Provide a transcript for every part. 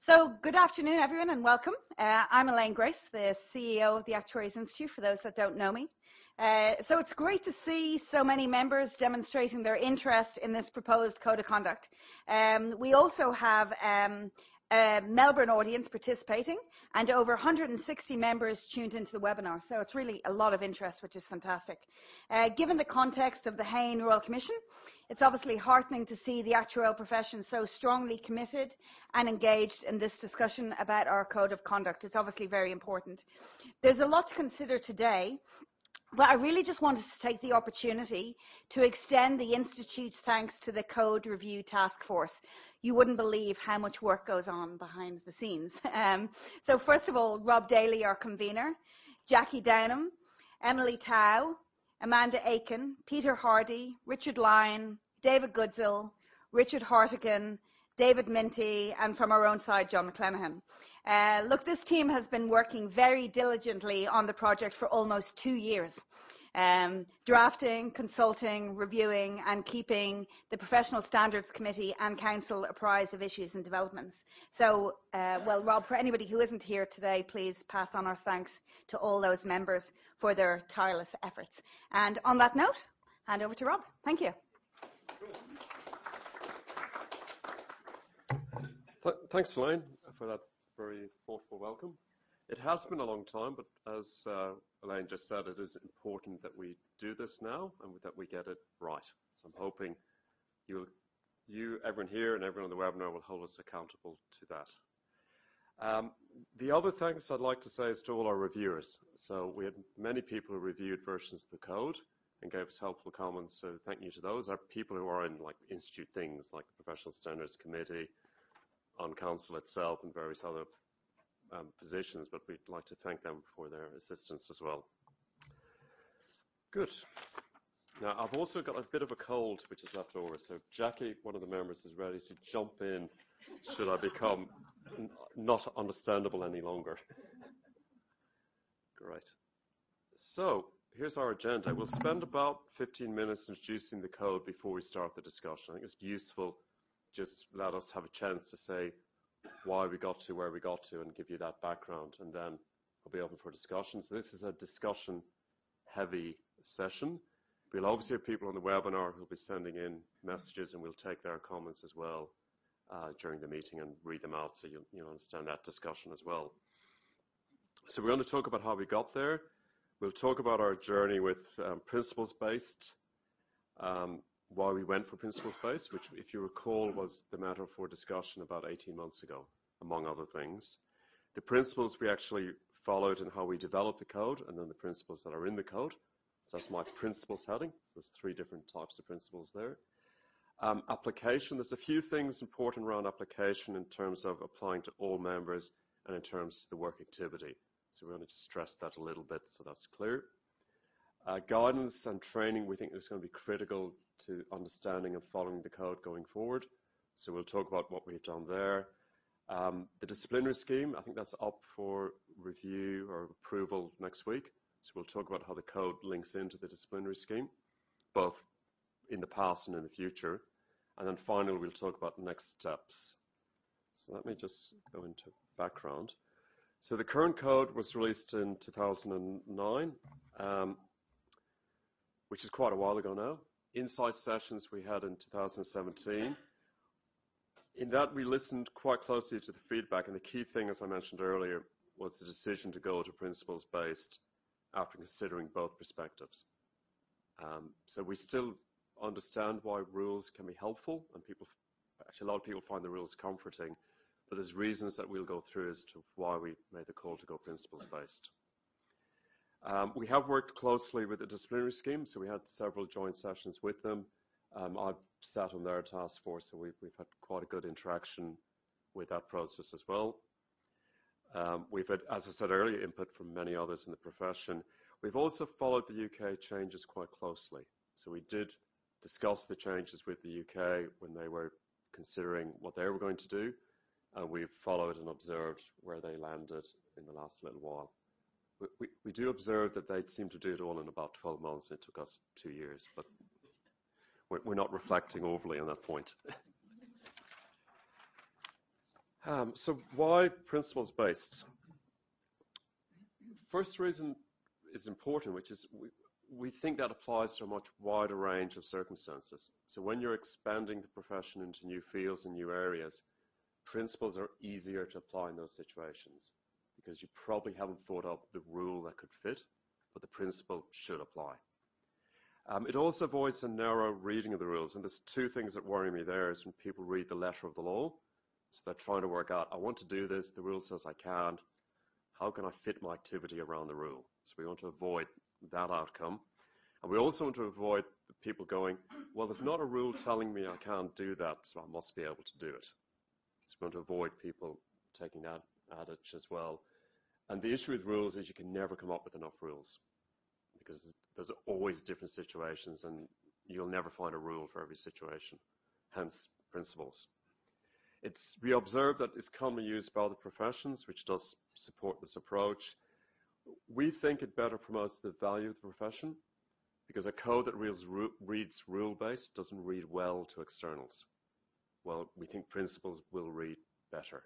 So good afternoon, everyone, and welcome. I'm Elaine Grace, the CEO of the Actuaries Institute, for those that don't know me. So it's great to see so many members demonstrating their interest in this proposed code of conduct. We also have a Melbourne audience participating and over 160 members tuned into the webinar. So it's really a lot of interest, which is fantastic. Given the context of the Hayne Royal Commission, it's obviously heartening to see the actuarial profession so strongly committed and engaged in this discussion about our code of conduct. It's obviously very important. There's a lot to consider today, but I really just wanted to take the opportunity to extend the Institute's thanks to the Code Review Task Force. You wouldn't believe how much work goes on behind the scenes. So first of all, Rob Daly, our convener, Jackie Downham, Emily Tao, Amanda Aiken, Peter Hardy, Richard Lyon, David Goodzill, Richard Hartigan, David Minty, and from our own side, John McClenaghan. Look, this team has been working very diligently on the project for almost 2 years. Drafting, consulting, reviewing, and keeping the Professional Standards Committee and Council apprised of issues and developments. So, well, Rob, for anybody who isn't here today, please pass on our thanks to all those members for their tireless efforts. And on that note, hand over to Rob. Thank you. Thanks, Elaine, for that very thoughtful welcome. It has been a long time, but as Elaine just said, it is important that we do this now and that we get it right. So I'm hoping everyone here and everyone on the webinar will hold us accountable to that. The other thanks I'd like to say is to all our reviewers. So we had many people who reviewed versions of the code and gave us helpful comments, so thank you to those. Our people who are in like institute things like the Professional Standards Committee, on Council itself and various other positions, but we'd like to thank them for their assistance as well. Good. Now, I've also got a bit of a cold which is left over, so Jackie, one of the members, is ready to jump in should I become not understandable any longer. Great. So, here's our agenda. We'll spend about 15 minutes introducing the code before we start the discussion. I think it's useful. Just let us have a chance to say why we got to where we got to and give you that background, and then I'll be open for discussion. So this is a discussion-heavy session. We'll obviously have people on the webinar who'll be sending in messages, and we'll take their comments as well during the meeting and read them out so you'll understand that discussion as well. So we're going to talk about how we got there. We'll talk about our journey with principles-based, why we went for principles-based, which, if you recall, was the matter for discussion about 18 months ago, among other things. The principles we actually followed and how we developed the code, and then the principles that are in the code. So that's my principles heading. So there's 3 different types of principles there. Application, there's a few things important around application in terms of applying to all members and in terms of the work activity. So we're going to just stress that a little bit so that's clear. Guidance and training we think is going to be critical to understanding and following the code going forward. So we'll talk about what we've done there. The disciplinary scheme, I think that's up for review or approval next week. So we'll talk about how the code links into the disciplinary scheme, both in the past and in the future. And then finally, we'll talk about next steps. So let me just go into background. So the current code was released in 2009, which is quite a while ago now. Insight sessions we had in 2017. In that, we listened quite closely to the feedback, and the key thing, as I mentioned earlier, was the decision to go to principles-based after considering both perspectives. So we still understand why rules can be helpful, and actually a lot of people find the rules comforting, but there's reasons that we'll go through as to why we made the call to go principles-based. We have worked closely with the disciplinary scheme, so we had several joint sessions with them. I've sat on their task force, so we've had quite a good interaction with that process as well. We've had, as I said earlier, input from many others in the profession. We've also followed the UK changes quite closely. So we did discuss the changes with the UK when they were considering what they were going to do, and we've followed and observed where they landed in the last little while. We do observe that they seem to do it all in about 12 months, and it took us 2 years, but we're not reflecting overly on that point. So why principles-based? First reason is important, which is we think that applies to a much wider range of circumstances. So when you're expanding the profession into new fields and new areas, principles are easier to apply in those situations because you probably haven't thought up the rule that could fit, but the principle should apply. It also avoids a narrow reading of the rules, and there's two things that worry me there is when people read the letter of the law. So they're trying to work out, I want to do this, the rule says I can't. How can I fit my activity around the rule? So we want to avoid that outcome. And we also want to avoid the people going, well, there's not a rule telling me I can't do that, so I must be able to do it. So we want to avoid people taking that adage as well. And the issue with rules is you can never come up with enough rules because there's always different situations and you'll never find a rule for every situation, hence principles. We observe that it's commonly used by other professions, which does support this approach. We think it better promotes the value of the profession because a code that reads rule-based doesn't read well to externals. Well, we think principles will read better.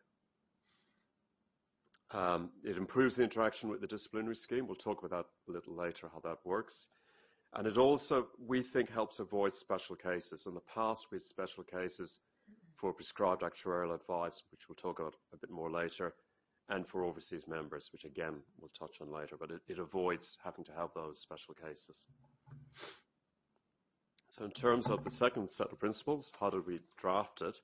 It improves the interaction with the disciplinary scheme. We'll talk about that a little later, how that works. And it also, we think, helps avoid special cases. In the past, we had special cases for prescribed actuarial advice, which we'll talk about a bit more later, and for overseas members, which again, we'll touch on later, but it avoids having to have those special cases. So in terms of the second set of principles, how did we draft it?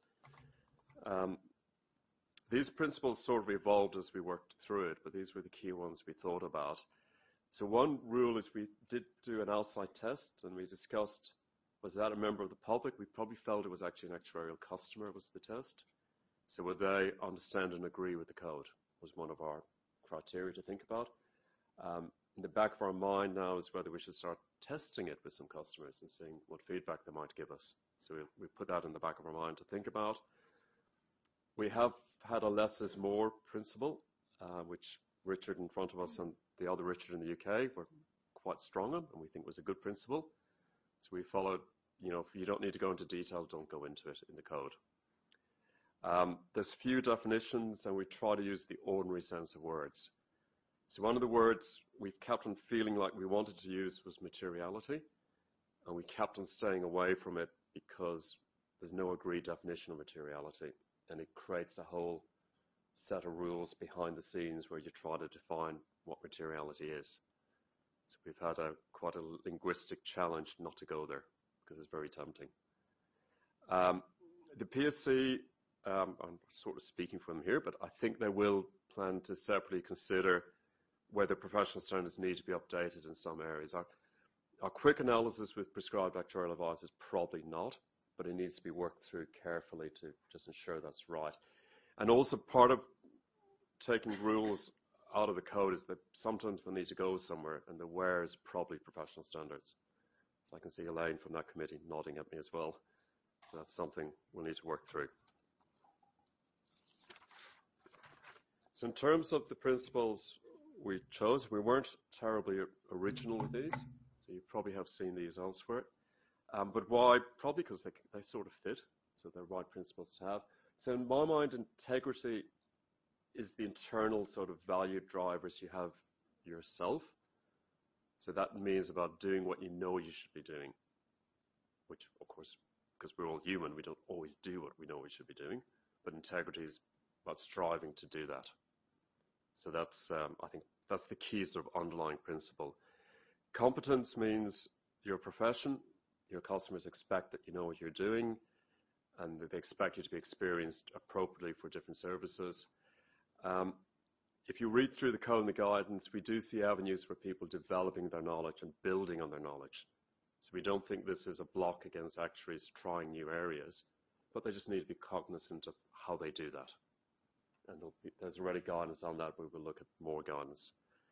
These principles sort of evolved as we worked through it, but these were the key ones we thought about. So one rule is we did do an outside test, and we discussed, was that a member of the public? We probably felt it was actually an actuarial customer was the test. So would they understand and agree with the code was one of our criteria to think about. In the back of our mind now is whether we should start testing it with some customers and seeing what feedback they might give us. So we put that in the back of our mind to think about. We have had a less is more principle, which Richard in front of us and the other Richard in the UK were quite strong on, and we think was a good principle. So we followed, if you don't need to go into detail, don't go into it in the code. There's few definitions, and we try to use the ordinary sense of words. So one of the words we've kept on feeling like we wanted to use was materiality, and we kept on staying away from it because there's no agreed definition of materiality, and it creates a whole set of rules behind the scenes where you try to define what materiality is. So we've had quite a linguistic challenge not to go there because it's very tempting. The PSC, I'm sort of speaking for them here, but I think they will plan to separately consider whether professional standards need to be updated in some areas. Our quick analysis with prescribed actuarial advice is probably not, but it needs to be worked through carefully to just ensure that's right. And also part of taking rules out of the code is that sometimes they need to go somewhere, and the where is probably professional standards. So I can see Elaine from that committee nodding at me as well. So that's something we'll need to work through. So in terms of the principles we chose, we weren't terribly original with these. So you probably have seen these elsewhere. But why? Probably because they sort of fit. So they're right principles to have. So in my mind, integrity is the internal sort of value drivers you have yourself. So that means about doing what you know you should be doing, which, of course, because we're all human, we don't always do what we know we should be doing. But integrity is about striving to do that. So that's, I think, that's the key sort of underlying principle. Competence means your profession, your customers expect that you know what you're doing, and that they expect you to be experienced appropriately for different services. If you read through the code and the guidance, we do see avenues for people developing their knowledge and building on their knowledge. So we don't think this is a block against actuaries trying new areas, but they just need to be cognizant of how they do that. And there's already guidance on that. We will look at more guidance.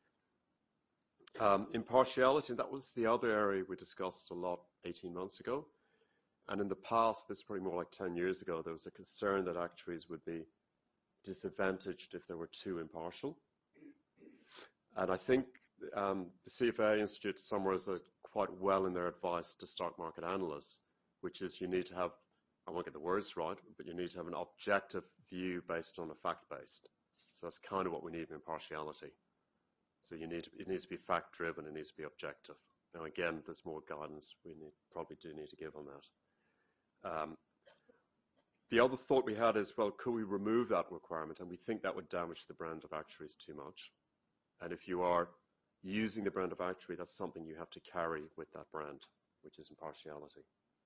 Impartiality, that was the other area we discussed a lot 18 months ago. And in the past, this is probably more like 10 years ago, there was a concern that actuaries would be disadvantaged if they were too impartial. And I think the CFA Institute summarizes it quite well in their advice to stock market analysts, which is you need to have I won't get the words right, but you need to have an objective view based on a fact-based. So that's kind of what we need in impartiality. So it needs to be fact-driven, it needs to be objective. Now again, there's more guidance we probably do need to give on that. The other thought we had is, well, could we remove that requirement? And we think that would damage the brand of actuaries too much. And if you are using the brand of actuary, that's something you have to carry with that brand, which is impartiality.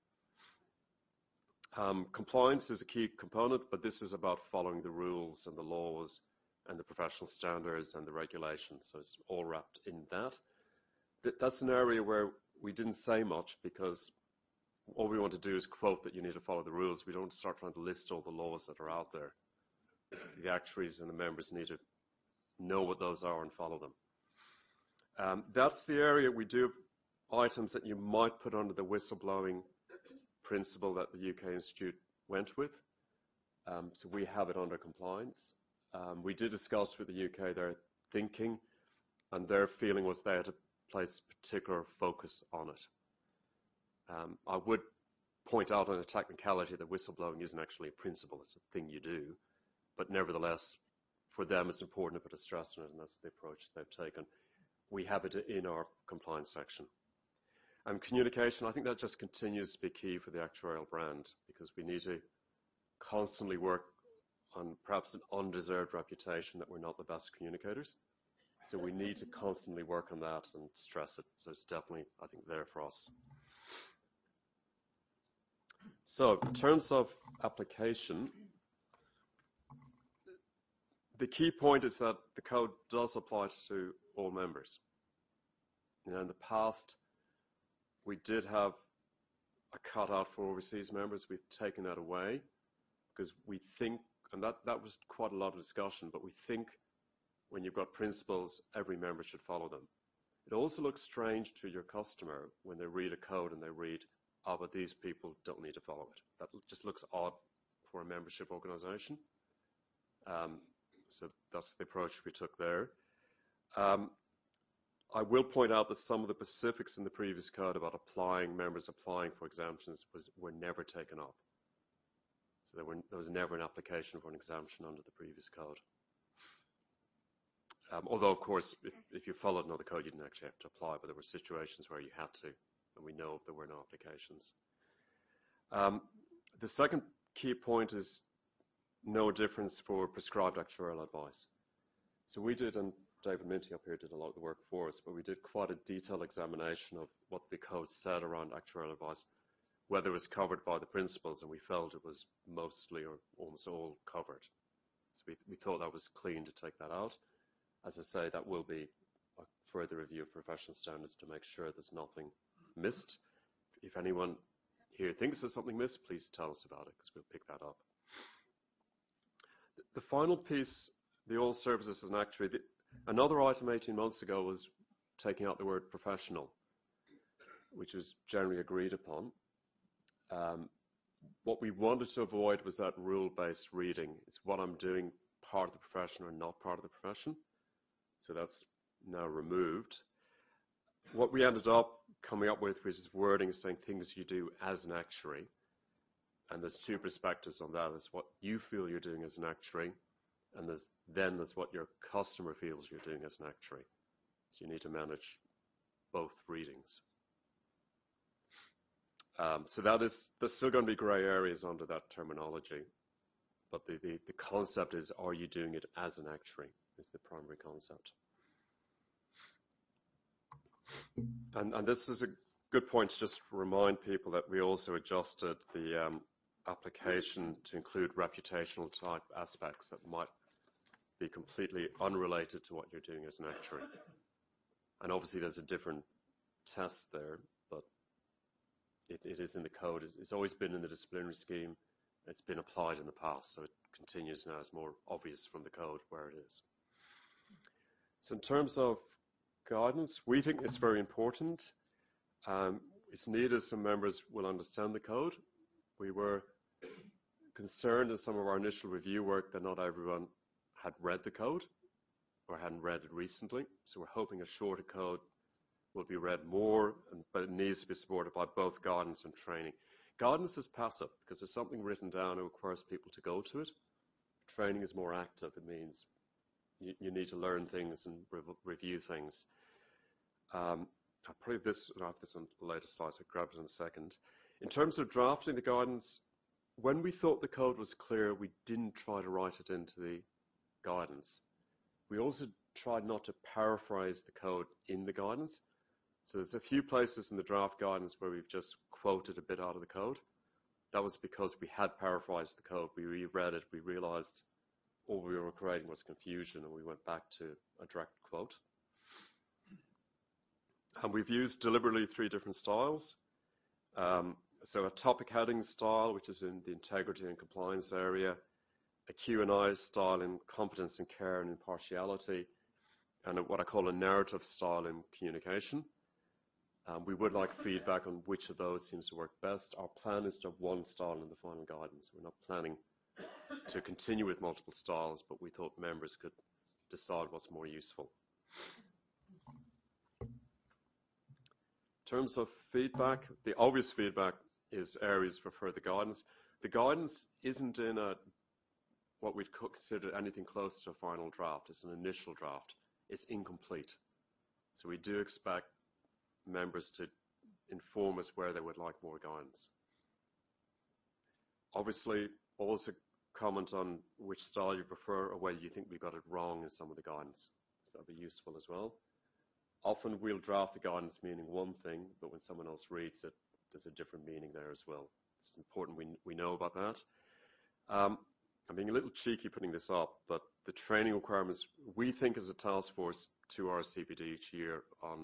Compliance is a key component, but this is about following the rules and the laws and the professional standards and the regulations. So it's all wrapped in that. That's an area where we didn't say much because all we want to do is quote that you need to follow the rules. We don't start trying to list all the laws that are out there. The actuaries and the members need to know what those are and follow them. That's the area we do items that you might put under the whistleblowing principle that the UK Institute went with. So we have it under compliance. We did discuss with the UK their thinking, and their feeling was they had to place particular focus on it. I would point out on a technicality that whistleblowing isn't actually a principle, it's a thing you do. But nevertheless, for them it's important to put a stress on it, and that's the approach they've taken. We have it in our compliance section. And communication, I think that just continues to be key for the actuarial brand, because we need to constantly work on perhaps an undeserved reputation that we're not the best communicators. So we need to constantly work on that and stress it. So it's definitely, I think, there for us. So in terms of application, the key point is that the code does apply to all members. You know, in the past, we did have a cutout for overseas members. We've taken that away because we think, and that was quite a lot of discussion, but we think when you've got principles, every member should follow them. It also looks strange to your customer when they read a code and they read, oh, but these people don't need to follow it. That just looks odd for a membership organization. So that's the approach we took there. I will point out that some of the specifics in the previous code about members applying for exemptions were never taken up. So there was never an application for an exemption under the previous code. Although, of course, if you followed another code, you didn't actually have to apply, but there were situations where you had to, and we know there were no applications. The second key point is no difference for prescribed actuarial advice. So we did, and David Minty up here did a lot of the work for us, but we did quite a detailed examination of what the code said around actuarial advice, whether it was covered by the principles, and we felt it was mostly or almost all covered. So we thought that was clean to take that out. As I say, that will be a further review of professional standards to make sure there's nothing missed. If anyone here thinks there's something missed, please tell us about it, because we'll pick that up. The final piece, the all services as an actuary, another item 18 months ago was taking out the word professional, which was generally agreed upon. What we wanted to avoid was that rule-based reading. It's what I'm doing part of the profession or not part of the profession. So that's now removed. What we ended up coming up with was wording saying things you do as an actuary. And there's two perspectives on that. There's what you feel you're doing as an actuary, and there's what your customer feels you're doing as an actuary. So you need to manage both readings. So there's still going to be grey areas under that terminology. But the concept is, are you doing it as an actuary, is the primary concept. And this is a good point to just remind people that we also adjusted the application to include reputational type aspects that might be completely unrelated to what you're doing as an actuary. And obviously there's a different test there, but it is in the code. It's always been in the disciplinary scheme. It's been applied in the past, so it continues now. It's more obvious from the code where it is. So in terms of guidance, we think it's very important. It's needed so members will understand the code. We were concerned in some of our initial review work that not everyone had read the code or hadn't read it recently. So we're hoping a shorter code will be read more, but it needs to be supported by both guidance and training. Guidance is passive because there's something written down that requires people to go to it. Training is more active. It means you need to learn things and review things. I'll probably have this on the later slides. I'll grab it in a second. In terms of drafting the guidance, when we thought the code was clear, we didn't try to write it into the guidance. We also tried not to paraphrase the code in the guidance. So there's a few places in the draft guidance where we've just quoted a bit out of the code. That was because we had paraphrased the code. We reread it. We realized all we were creating was confusion, and we went back to a direct quote. And we've used deliberately 3 different styles. So a topic heading style, which is in the integrity and compliance area, a Q&I style in competence and care and impartiality, and what I call a narrative style in communication. We would like feedback on which of those seems to work best. Our plan is to have 1 style in the final guidance. We're not planning to continue with multiple styles, but we thought members could decide what's more useful. In terms of feedback, the obvious feedback is areas for further guidance. The guidance isn't in what we'd consider anything close to a final draft. It's an initial draft. It's incomplete. So we do expect members to inform us where they would like more guidance. Obviously, also comment on which style you prefer or whether you think we got it wrong in some of the guidance. So that'll be useful as well. Often we'll draft the guidance meaning one thing, but when someone else reads it, there's a different meaning there as well. It's important we know about that. I'm being a little cheeky putting this up, but the training requirements, we think as a task force to our CPD each year on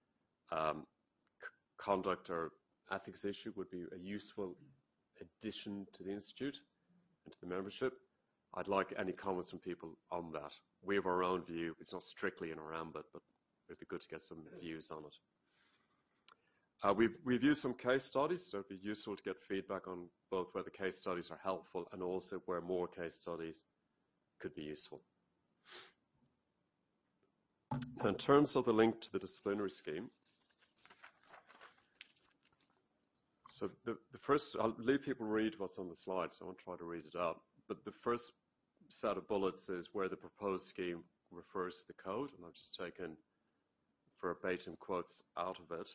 conduct or ethics issue would be a useful addition to the Institute and to the membership. I'd like any comments from people on that. We have our own view. It's not strictly in our ambit, but it'd be good to get some views on it. We've used some case studies, so it'd be useful to get feedback on both whether case studies are helpful and also where more case studies could be useful. In terms of the link to the disciplinary scheme, so the first, I'll leave people read what's on the slide, so I won't try to read it out. But the first set of bullets is where the proposed scheme refers to the code, and I've just taken verbatim quotes out of it.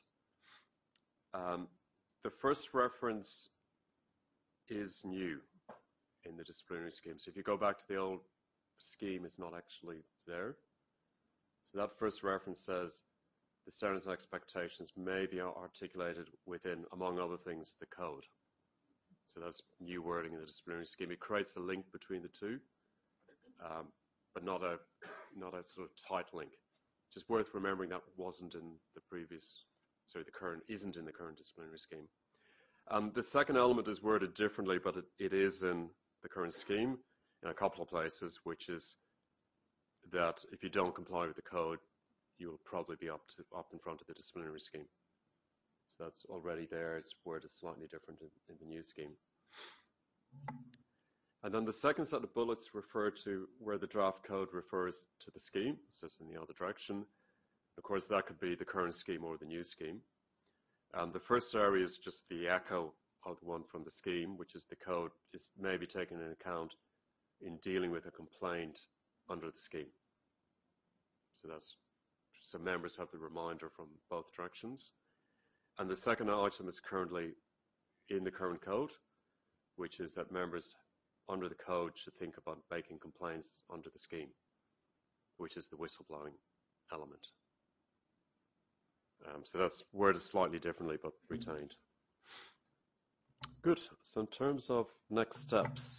The first reference is new in the disciplinary scheme. So if you go back to the old scheme, it's not actually there. So that first reference says the standards and expectations may be articulated within, among other things, the code. So that's new wording in the disciplinary scheme. It creates a link between the two, but not a sort of tight link. Just worth remembering that wasn't in the previous, isn't in the current disciplinary scheme. The second element is worded differently, but it is in the current scheme in a couple of places, which is that if you don't comply with the code, you'll probably be up in front of the disciplinary scheme. So that's already there. It's worded slightly different in the new scheme. And then the second set of bullets refer to where the draft code refers to the scheme, so it's in the other direction. Of course, that could be the current scheme or the new scheme. The first area is just the echo of the one from the scheme, which is the code is maybe taken into account in dealing with a complaint under the scheme. So members have the reminder from both directions. And the second item is currently in the current code, which is that members under the code should think about making complaints under the scheme, which is the whistleblowing element. So that's worded slightly differently, but retained. Good. So in terms of next steps,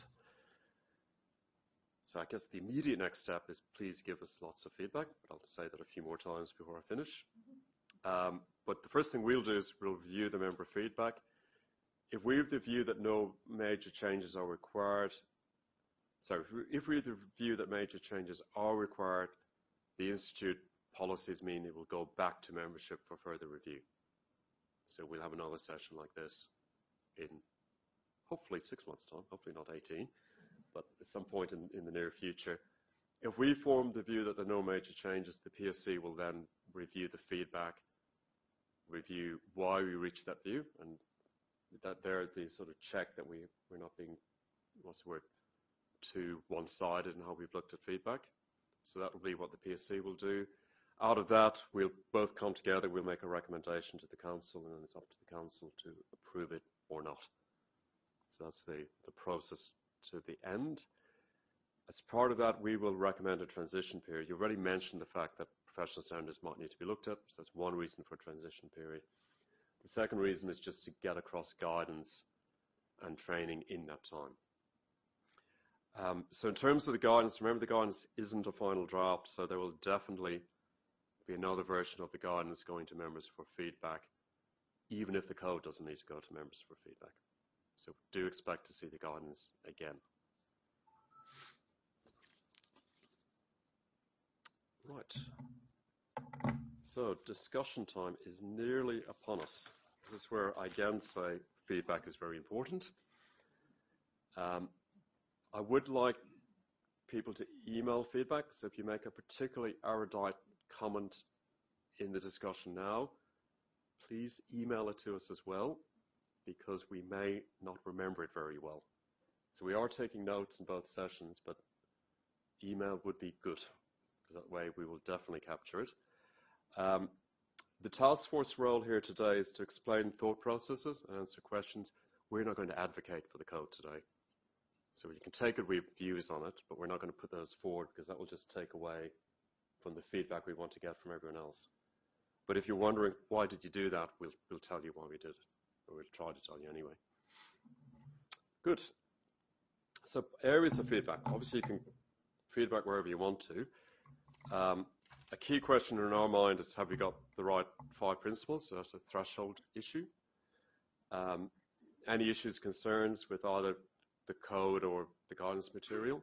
so I guess the immediate next step is please give us lots of feedback. But I'll say that a few more times before I finish. But the first thing we'll do is we'll review the member feedback. If we have the view that no major changes are required, if we have the view that major changes are required, the Institute policies mean it will go back to membership for further review. So we'll have another session like this in hopefully 6 months' time, hopefully not 18, but at some point in the near future. If we form the view that there are no major changes, the PSC will then review the feedback, review why we reached that view, and that they're the sort of check that we're not being, what's the word, too one-sided in how we've looked at feedback. So that will be what the PSC will do. Out of that, we'll both come together, we'll make a recommendation to the council, and then it's up to the council to approve it or not. So that's the process to the end. As part of that, we will recommend a transition period. You already mentioned the fact that professional standards might need to be looked at, so that's one reason for a transition period. The second reason is just to get across guidance and training in that time. So in terms of the guidance, remember the guidance isn't a final draft, so there will definitely be another version of the guidance going to members for feedback, even if the code doesn't need to go to members for feedback. So do expect to see the guidance again. Right. So discussion time is nearly upon us. This is where I again say feedback is very important. I would like people to email feedback, so if you make a particularly erudite comment in the discussion now, please email it to us as well, because we may not remember it very well. So we are taking notes in both sessions, but email would be good, because that way we will definitely capture it. The task force role here today is to explain thought processes and answer questions. We're not going to advocate for the code today. So you can take it, we have views on it, but we're not going to put those forward because that will just take away from the feedback we want to get from everyone else. But if you're wondering, why did you do that, we'll tell you why we did it. Or we'll try to tell you anyway. Good. So areas of feedback. Obviously, you can feedback wherever you want to. A key question in our mind is, have we got the right 5 principles? So that's a threshold issue. Any issues, concerns with either the code or the guidance material.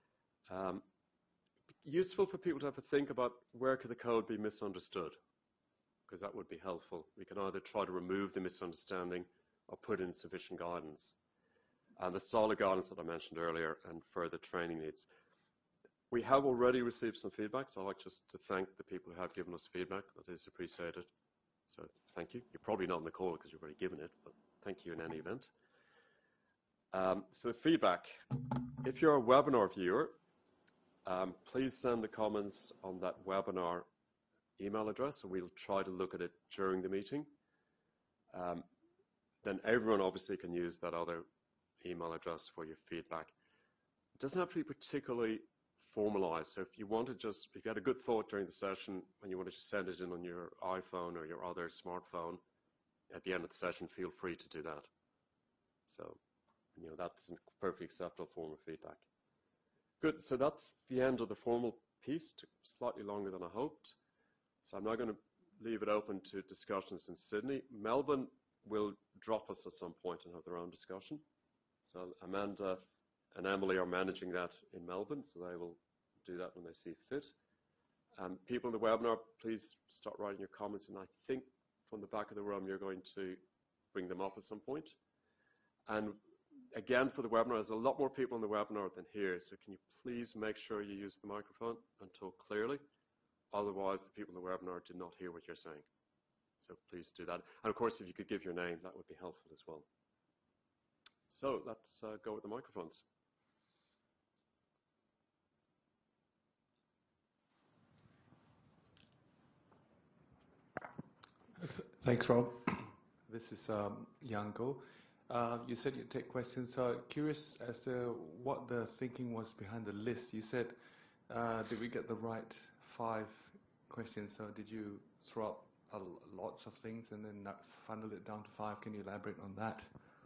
Useful for people to have a think about where could the code be misunderstood, because that would be helpful. We can either try to remove the misunderstanding or put in sufficient guidance. And the solid guidance that I mentioned earlier and further training needs. We have already received some feedback, so I'd like just to thank the people who have given us feedback. That is appreciated. So thank you. You're probably not on the call because you've already given it, but thank you in any event. So feedback. If you're a webinar viewer, please send the comments on that webinar email address, and we'll try to look at it during the meeting. Then everyone obviously can use that other email address for your feedback. It doesn't have to be particularly formalized. So if you want to just, if you had a good thought during the session and you want to just send it in on your iPhone or your other smartphone at the end of the session, feel free to do that. So, you know, that's a perfectly acceptable form of feedback. Good, so that's the end of the formal piece. Took slightly longer than I hoped. So I'm now going to leave it open to discussions in Sydney. Melbourne will drop us at some point and have their own discussion. So Amanda and Emily are managing that in Melbourne, so they will do that when they see fit. People in the webinar, please start writing your comments, and I think from the back of the room you're going to bring them up at some point. And again, for the webinar, there's a lot more people in the webinar than here, so can you please make sure you use the microphone and talk clearly? Otherwise, the people in the webinar did not hear what you're saying. So please do that. And of course, if you could give your name, that would be helpful as well. So let's go with the microphones. Thanks, Rob. This is Yanko. You said you'd take questions. So curious as to what the thinking was behind the list. You said, did we get the right 5 questions? So did you throw up lots of things and then funnel it down to 5? Can you elaborate on that?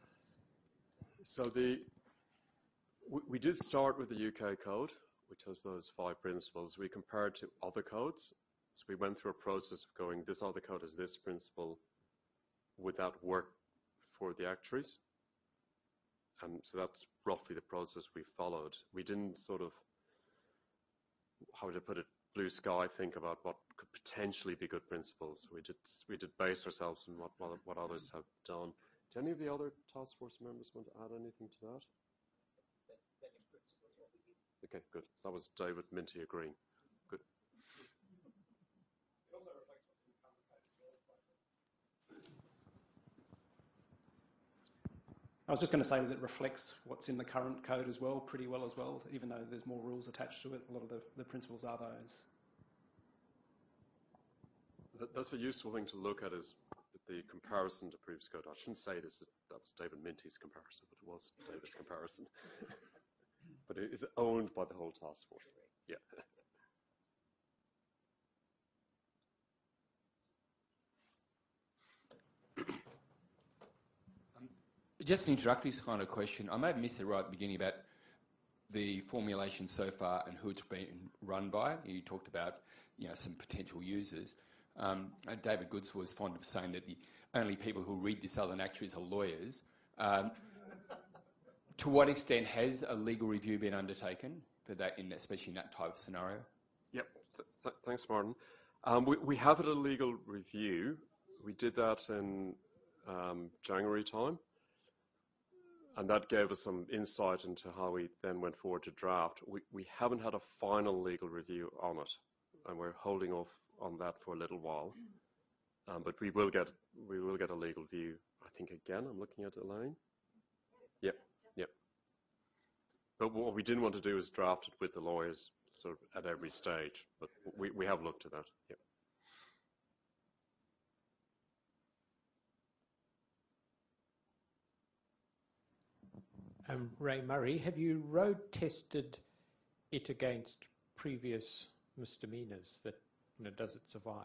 So we did start with the UK code, which has those 5 principles. We compared to other codes. So we went through a process of going, this other code has this principle. Would that work for the actuaries? So that's roughly the process we followed. We didn't sort of, how to put it, blue sky think about what could potentially be good principles. We did base ourselves on what others have done. Do any of the other task force members want to add anything to that? Okay, good. So that was David Minty agreeing. Good. It also reflects what's in the current page as well. I was just going to say that it reflects what's in the current code as well, pretty well as well, even though there's more rules attached to it. A lot of the principles are those. That's a useful thing to look at, is the comparison to previous code. I shouldn't say this, that was David Minty's comparison, but it was David's comparison. But it is owned by the whole task force. Yeah. Just an introductory kind of question. I may have missed it right at the beginning about the formulation so far and who it's been run by. You talked about, some potential users. David Goods was fond of saying that the only people who read this other than actuaries are lawyers. To what extent has a legal review been undertaken for that, especially in that type of scenario? Yep. Thanks, Martin. We have had a legal review. We did that in January time. And that gave us some insight into how we then went forward to draft. We haven't had a final legal review on it, and we're holding off on that for a little while. But we will get a legal view. I think again, I'm looking at Elaine. Yep. But what we didn't want to do is draft it with the lawyers sort of at every stage. But we have looked at that. Yep. Ray Murray, have you road tested it against previous misdemeanors? That does it survive?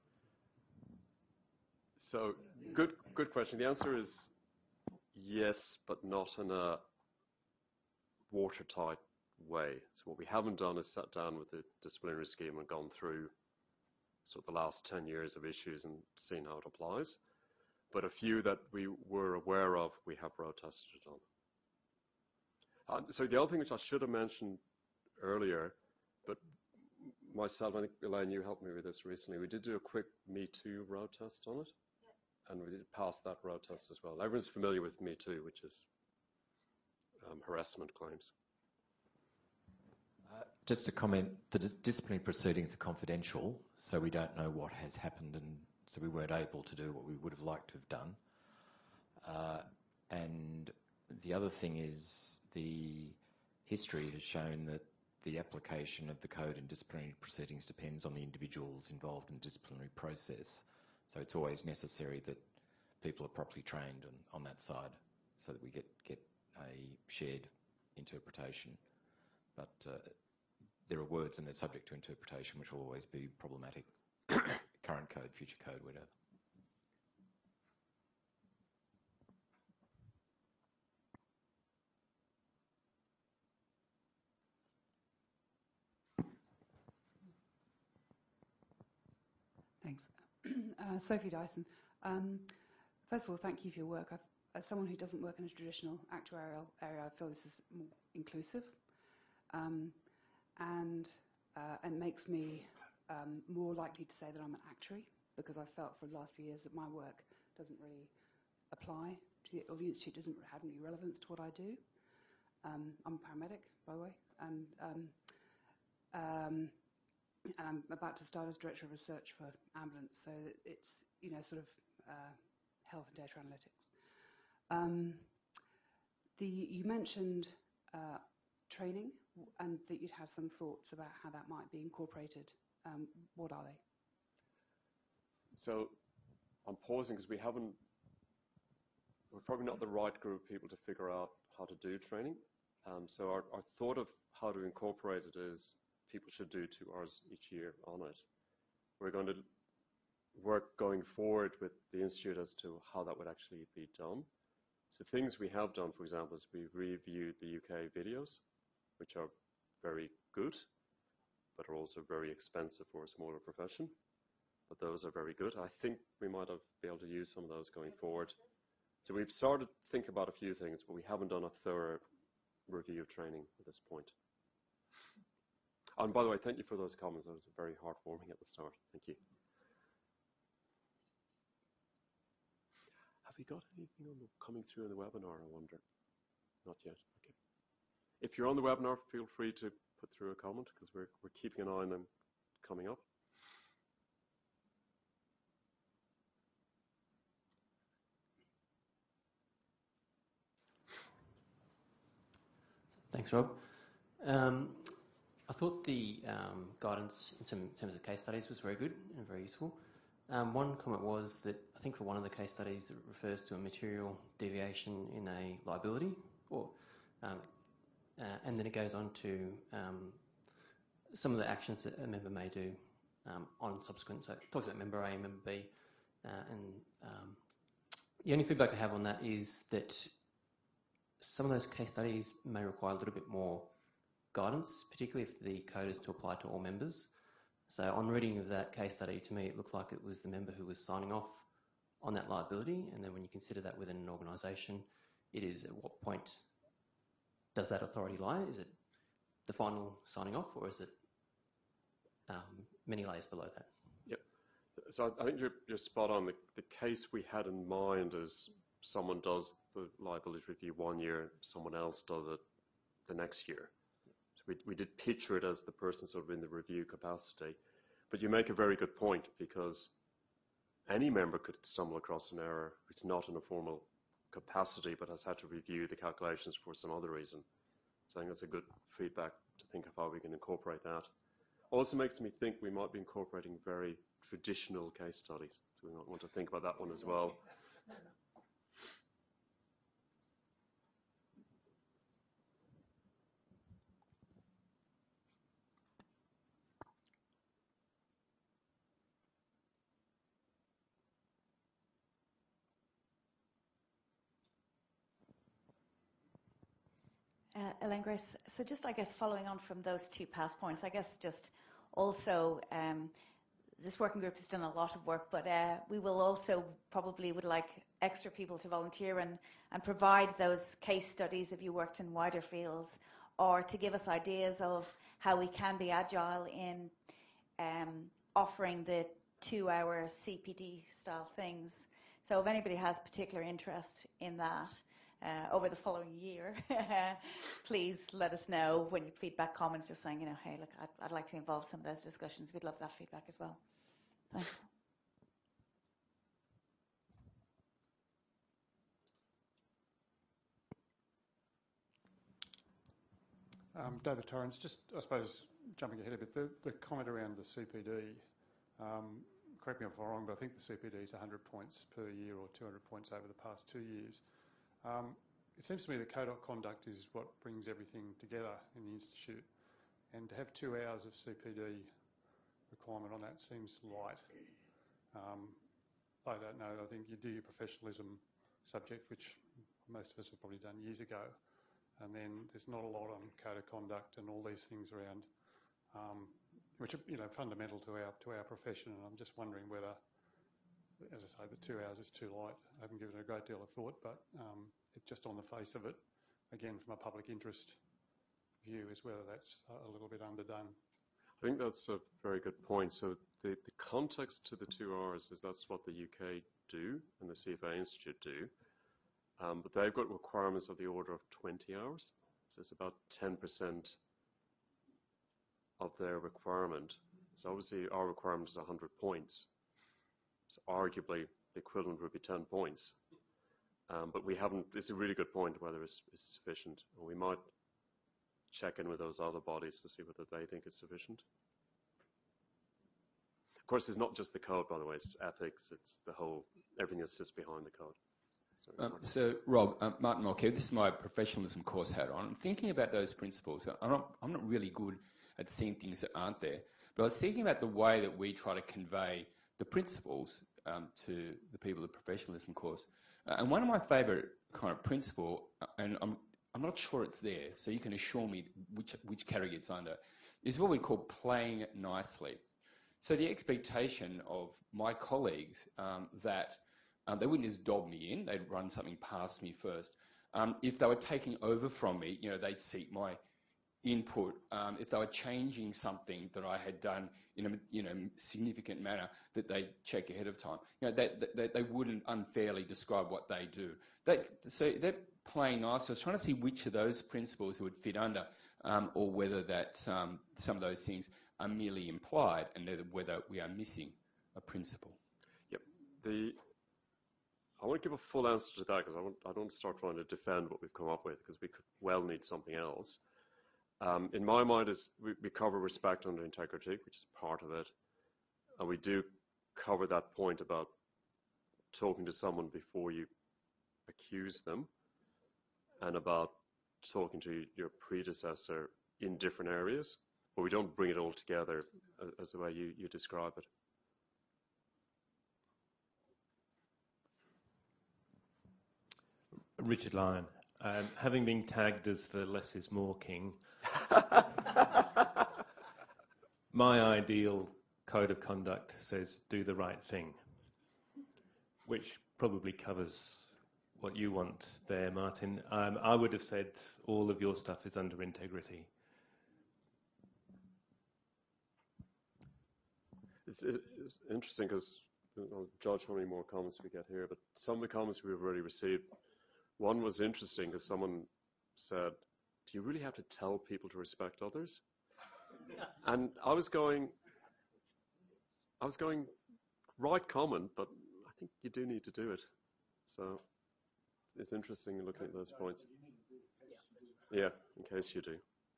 So good question. The answer is yes, but not in a watertight way. So what we haven't done is sat down with the disciplinary scheme and gone through sort of the last 10 years of issues and seen how it applies. But a few that we were aware of, we have road tested it on. So the other thing which I should have mentioned earlier, but myself, I think Elaine, you helped me with this recently. We did do a quick Me Too road test on it, and we did pass that road test as well. Everyone's familiar with Me Too, which is harassment claims. Just to comment, the disciplinary proceedings are confidential, so we don't know what has happened, and so we weren't able to do what we would have liked to have done. And the other thing is the history has shown that the application of the code in disciplinary proceedings depends on the individuals involved in the disciplinary process. So it's always necessary that people are properly trained on that side so that we get a shared interpretation. But there are words and they're subject to interpretation which will always be problematic. Current code, future code, whatever. Thanks. Sophie Dyson. First of all, thank you for your work. As someone who doesn't work in a traditional actuarial area, I feel this is more inclusive. And it makes me more likely to say that I'm an actuary, because I've felt for the last few years that my work doesn't really apply to the Institute, doesn't have any relevance to what I do. I'm a paramedic, by the way, and I'm about to start as Director of Research for Ambulance, so it's, sort of health and data analytics. You mentioned training, and that you'd have some thoughts about how that might be incorporated. What are they? So I'm pausing because we're probably not the right group of people to figure out how to do training. So our thought of how to incorporate it is people should do 2 hours each year on it. We're going to work going forward with the Institute as to how that would actually be done. So things we have done, for example, is we've reviewed the UK videos, which are very good, but are also very expensive for a smaller profession. But those are very good. I think we might be able to use some of those going forward. So we've started to think about a few things, but we haven't done a thorough review of training at this point. And by the way, thank you for those comments. That was very heartwarming at the start. Thank you. Have we got anything coming through in the webinar, I wonder? Not yet. Okay. If you're on the webinar, feel free to put through a comment, because we're keeping an eye on them coming up. Thanks, Rob. I thought the guidance in terms of case studies was very good and very useful. One comment was that I think for one of the case studies it refers to a material deviation in a liability, and then it goes on to some of the actions that a member may do on subsequent. So it talks about member A, member B, and the only feedback I have on that is that some of those case studies may require a little bit more guidance, particularly if the code is to apply to all members. So on reading of that case study, to me it looked like it was the member who was signing off on that liability, and then when you consider that within an organisation, it is at what point does that authority lie? Is it the final signing off, or is it many layers below that? Yep. So I think you're spot on. The case we had in mind is someone does the liability review 1 year, someone else does it the next year. So we did picture it as the person sort of in the review capacity. But you make a very good point, because any member could stumble across an error who's not in a formal capacity but has had to review the calculations for some other reason. So I think that's a good feedback to think of how we can incorporate that. Also makes me think we might be incorporating very traditional case studies. So we might want to think about that one as well. Elaine Grace, so just I guess following on from those two past points, I guess just also this working group has done a lot of work, but we will also probably would like extra people to volunteer and provide those case studies if you worked in wider fields, or to give us ideas of how we can be agile in offering the 2-hour CPD style things. So if anybody has particular interest in that, over the following year, please let us know when you feedback comments, just saying, hey, look, I'd like to involve some of those discussions. We'd love that feedback as well. Thanks. David Torrance, just I suppose jumping ahead a bit, the comment around the CPD, correct me if I'm wrong, but I think the CPD is 100 points per year or 200 points over the past 2 years. It seems to me the code of conduct is what brings everything together in the institute, and to have 2 hours of CPD requirement on that seems light. I don't know, I think you do your professionalism subject, which most of us have probably done years ago, and then there's not a lot on code of conduct and all these things around, which are fundamental to our profession, and I'm just wondering whether, as I say, the 2 hours is too light. I haven't given it a great deal of thought, but it just on the face of it, again, from a public interest view, is whether that's a little bit underdone. I think that's a very good point. So the context to the 2 hours is that's what the UK do and the CFA Institute do. But they've got requirements of the order of 20 hours. So it's about 10% of their requirement. So obviously our requirement is 100 points. So arguably the equivalent would be 10 points. But we haven't, it's a really good point whether it's sufficient. We might check in with those other bodies to see whether they think it's sufficient. Of course, it's not just the code, by the way, it's ethics, it's the whole, everything that sits behind the code. So Rob, Martin Mulcahy, this is my professionalism course hat on. I'm thinking about those principles. I'm not really good at seeing things that aren't there, but I was thinking about the way that we try to convey the principles to the people of the professionalism course. And one of my favourite kind of principle, and I'm not sure it's there, so you can assure me which category it's under, is what we call playing nicely. So the expectation of my colleagues that they wouldn't just dob me in, they'd run something past me first. If they were taking over from me, they'd seek my input. If they were changing something that I had done in a significant manner, that they'd check ahead of time. They wouldn't unfairly describe what they do. So they're playing nice. I was trying to see which of those principles would fit under, or whether that some of those things are merely implied, and whether we are missing a principle. Yep. I want to give a full answer to that because I don't start trying to defend what we've come up with because we could well need something else. In my mind, we cover respect under integrity, which is part of it. And we do cover that point about talking to someone before you accuse them and about talking to your predecessor in different areas, but we don't bring it all together as the way you describe it. Richard Lyon. Having been tagged as the less is more king, my ideal code of conduct says do the right thing, which probably covers what you want there, Martin. I would have said all of your stuff is under integrity. It's interesting because I'll judge how many more comments we get here, but some of the comments we've already received, one was interesting because someone said, do you really have to tell people to respect others? And I was going, right comment, but I think you do need to do it. So it's interesting looking at those points. Yeah, in case you do.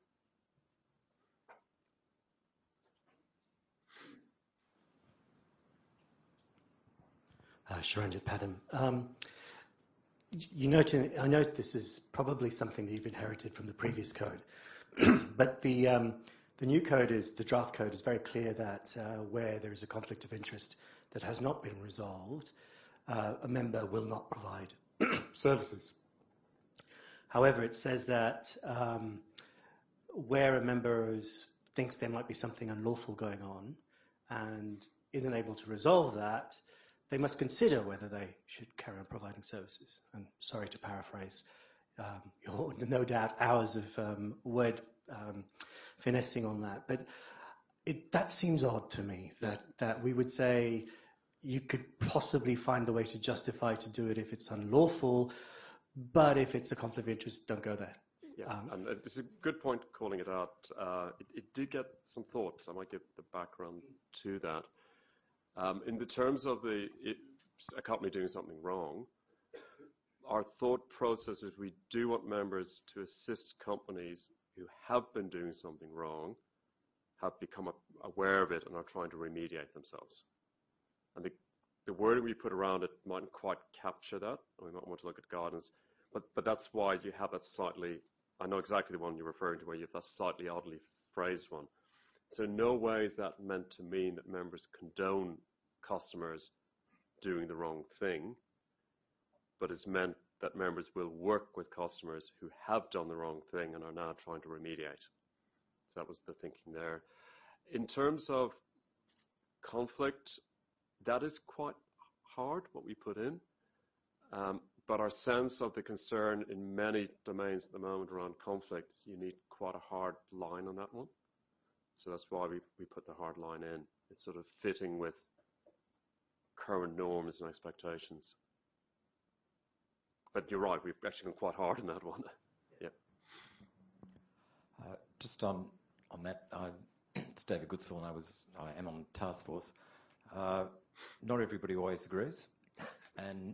Sharanjit Padham. I note this is probably something that you've inherited from the previous code, but the new code the draft code is very clear that where there is a conflict of interest that has not been resolved, a member will not provide services. However, it says that where a member thinks there might be something unlawful going on and isn't able to resolve that, they must consider whether they should carry on providing services. And sorry to paraphrase, your no doubt hours of word finessing on that, but that seems odd to me, that we would say you could possibly find a way to justify to do it if it's unlawful, but if it's a conflict of interest, don't go there. Yeah, and it's a good point calling it out. It did get some thoughts. I might give the background to that. In the terms of a company doing something wrong, our thought process is we do want members to assist companies who have been doing something wrong, have become aware of it and are trying to remediate themselves. And the wording we put around it mightn't quite capture that. We might want to look at guidance. But that's why you have that slightly, I know exactly the one you're referring to, where you have that slightly oddly phrased one. So in no way is that meant to mean that members condone customers doing the wrong thing, but it's meant that members will work with customers who have done the wrong thing and are now trying to remediate. So that was the thinking there. In terms of conflict, that is quite hard, what we put in. But our sense of the concern in many domains at the moment around conflict, you need quite a hard line on that one. So that's why we put the hard line in. It's sort of fitting with current norms and expectations. But you're right, we've actually gone quite hard on that one. Yeah. Just on that, it's David Goodsall, and I am on task force. Not everybody always agrees, and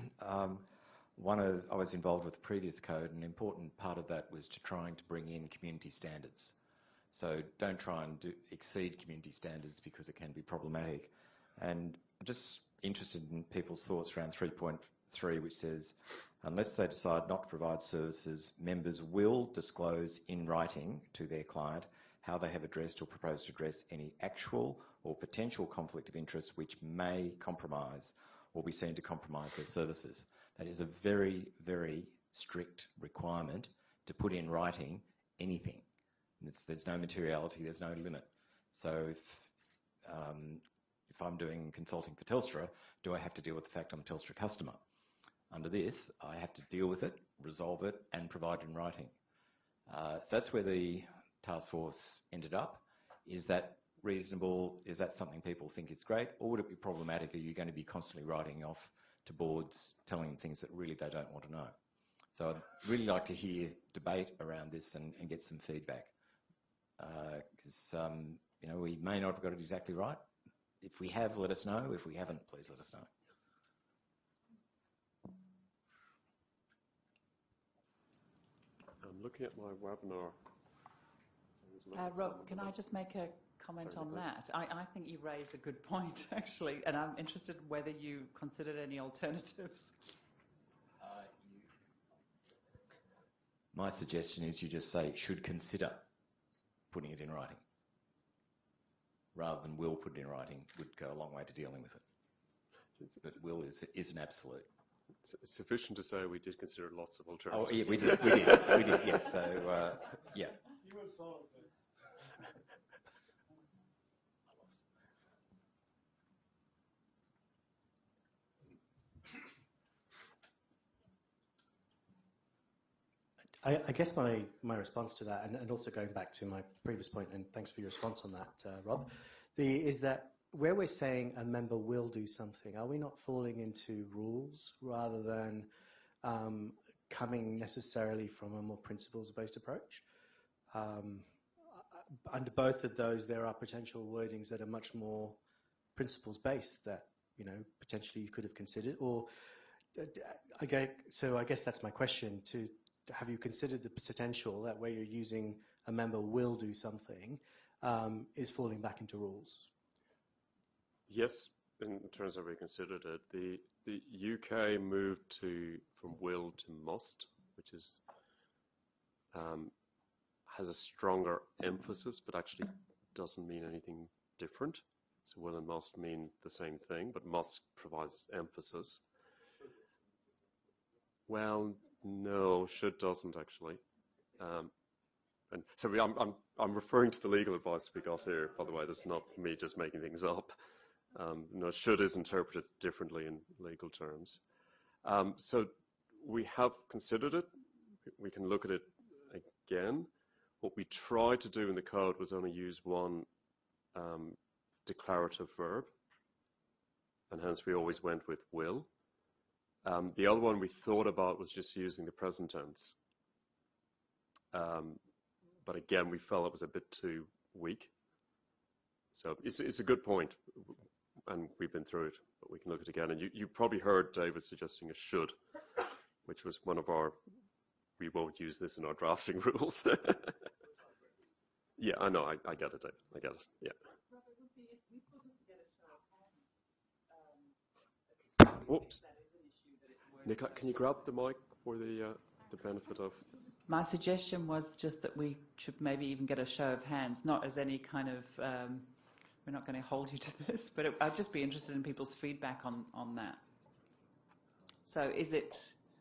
I was involved with the previous code, and an important part of that was trying to bring in community standards. So don't try and exceed community standards because it can be problematic. And I'm just interested in people's thoughts around 3.3, which says, unless they decide not to provide services, members will disclose in writing to their client how they have addressed or proposed to address any actual or potential conflict of interest which may compromise or be seen to compromise their services. That is a very, very strict requirement to put in writing anything. There's no materiality, there's no limit. So if I'm doing consulting for Telstra, do I have to deal with the fact I'm a Telstra customer? Under this, I have to deal with it, resolve it, and provide in writing. So that's where the task force ended up. Is that reasonable? Is that something people think is great? Or would it be problematic? Are you going to be constantly writing off to boards, telling them things that really they don't want to know? So I'd really like to hear debate around this and get some feedback. Because we may not have got it exactly right. If we have, let us know. If we haven't, please let us know. looking at my webinar. Rob, can I just make a comment on that? I think you raise a good point, actually, and I'm interested whether you considered any alternatives. My suggestion is you just say should consider putting it in writing, rather than will put it in writing would go a long way to dealing with it. But will is an absolute. It's sufficient to say we did consider lots of alternatives. Oh, yeah, we did, yes. So, yeah. You were solved. I guess my response to that, and also going back to my previous point, and thanks for your response on that, Rob, is that where we're saying a member will do something, are we not falling into rules rather than coming necessarily from a more principles-based approach? Under both of those, there are potential wordings that are much more principles-based that, potentially you could have considered. Or, so I guess that's my question, have you considered the potential that where you're using a member will do something is falling back into rules? Yes, in terms of we considered it. The UK moved from will to must, which is has a stronger emphasis, but actually doesn't mean anything different. So will and must mean the same thing, but must provides emphasis. Well, no, should doesn't actually. And so I'm referring to the legal advice we got here, by the way. This is not me just making things up. No, should is interpreted differently in legal terms. So we have considered it. We can look at it again. What we tried to do in the code was only use one declarative verb, and hence we always went with will. The other one we thought about was just using the present tense. But again, we felt it was a bit too weak. So it's a good point, and we've been through it, but we can look at it again. And you probably heard David suggesting a should, which was one of our, we won't use this in our drafting rules. Yeah, I know, I get it, David. I get it, yeah. Whoops. Nick, can you grab the mic for the benefit of... My suggestion was just that we should maybe even get a show of hands, not as any kind of... we're not going to hold you to this, but I'd just be interested in people's feedback on that. So is it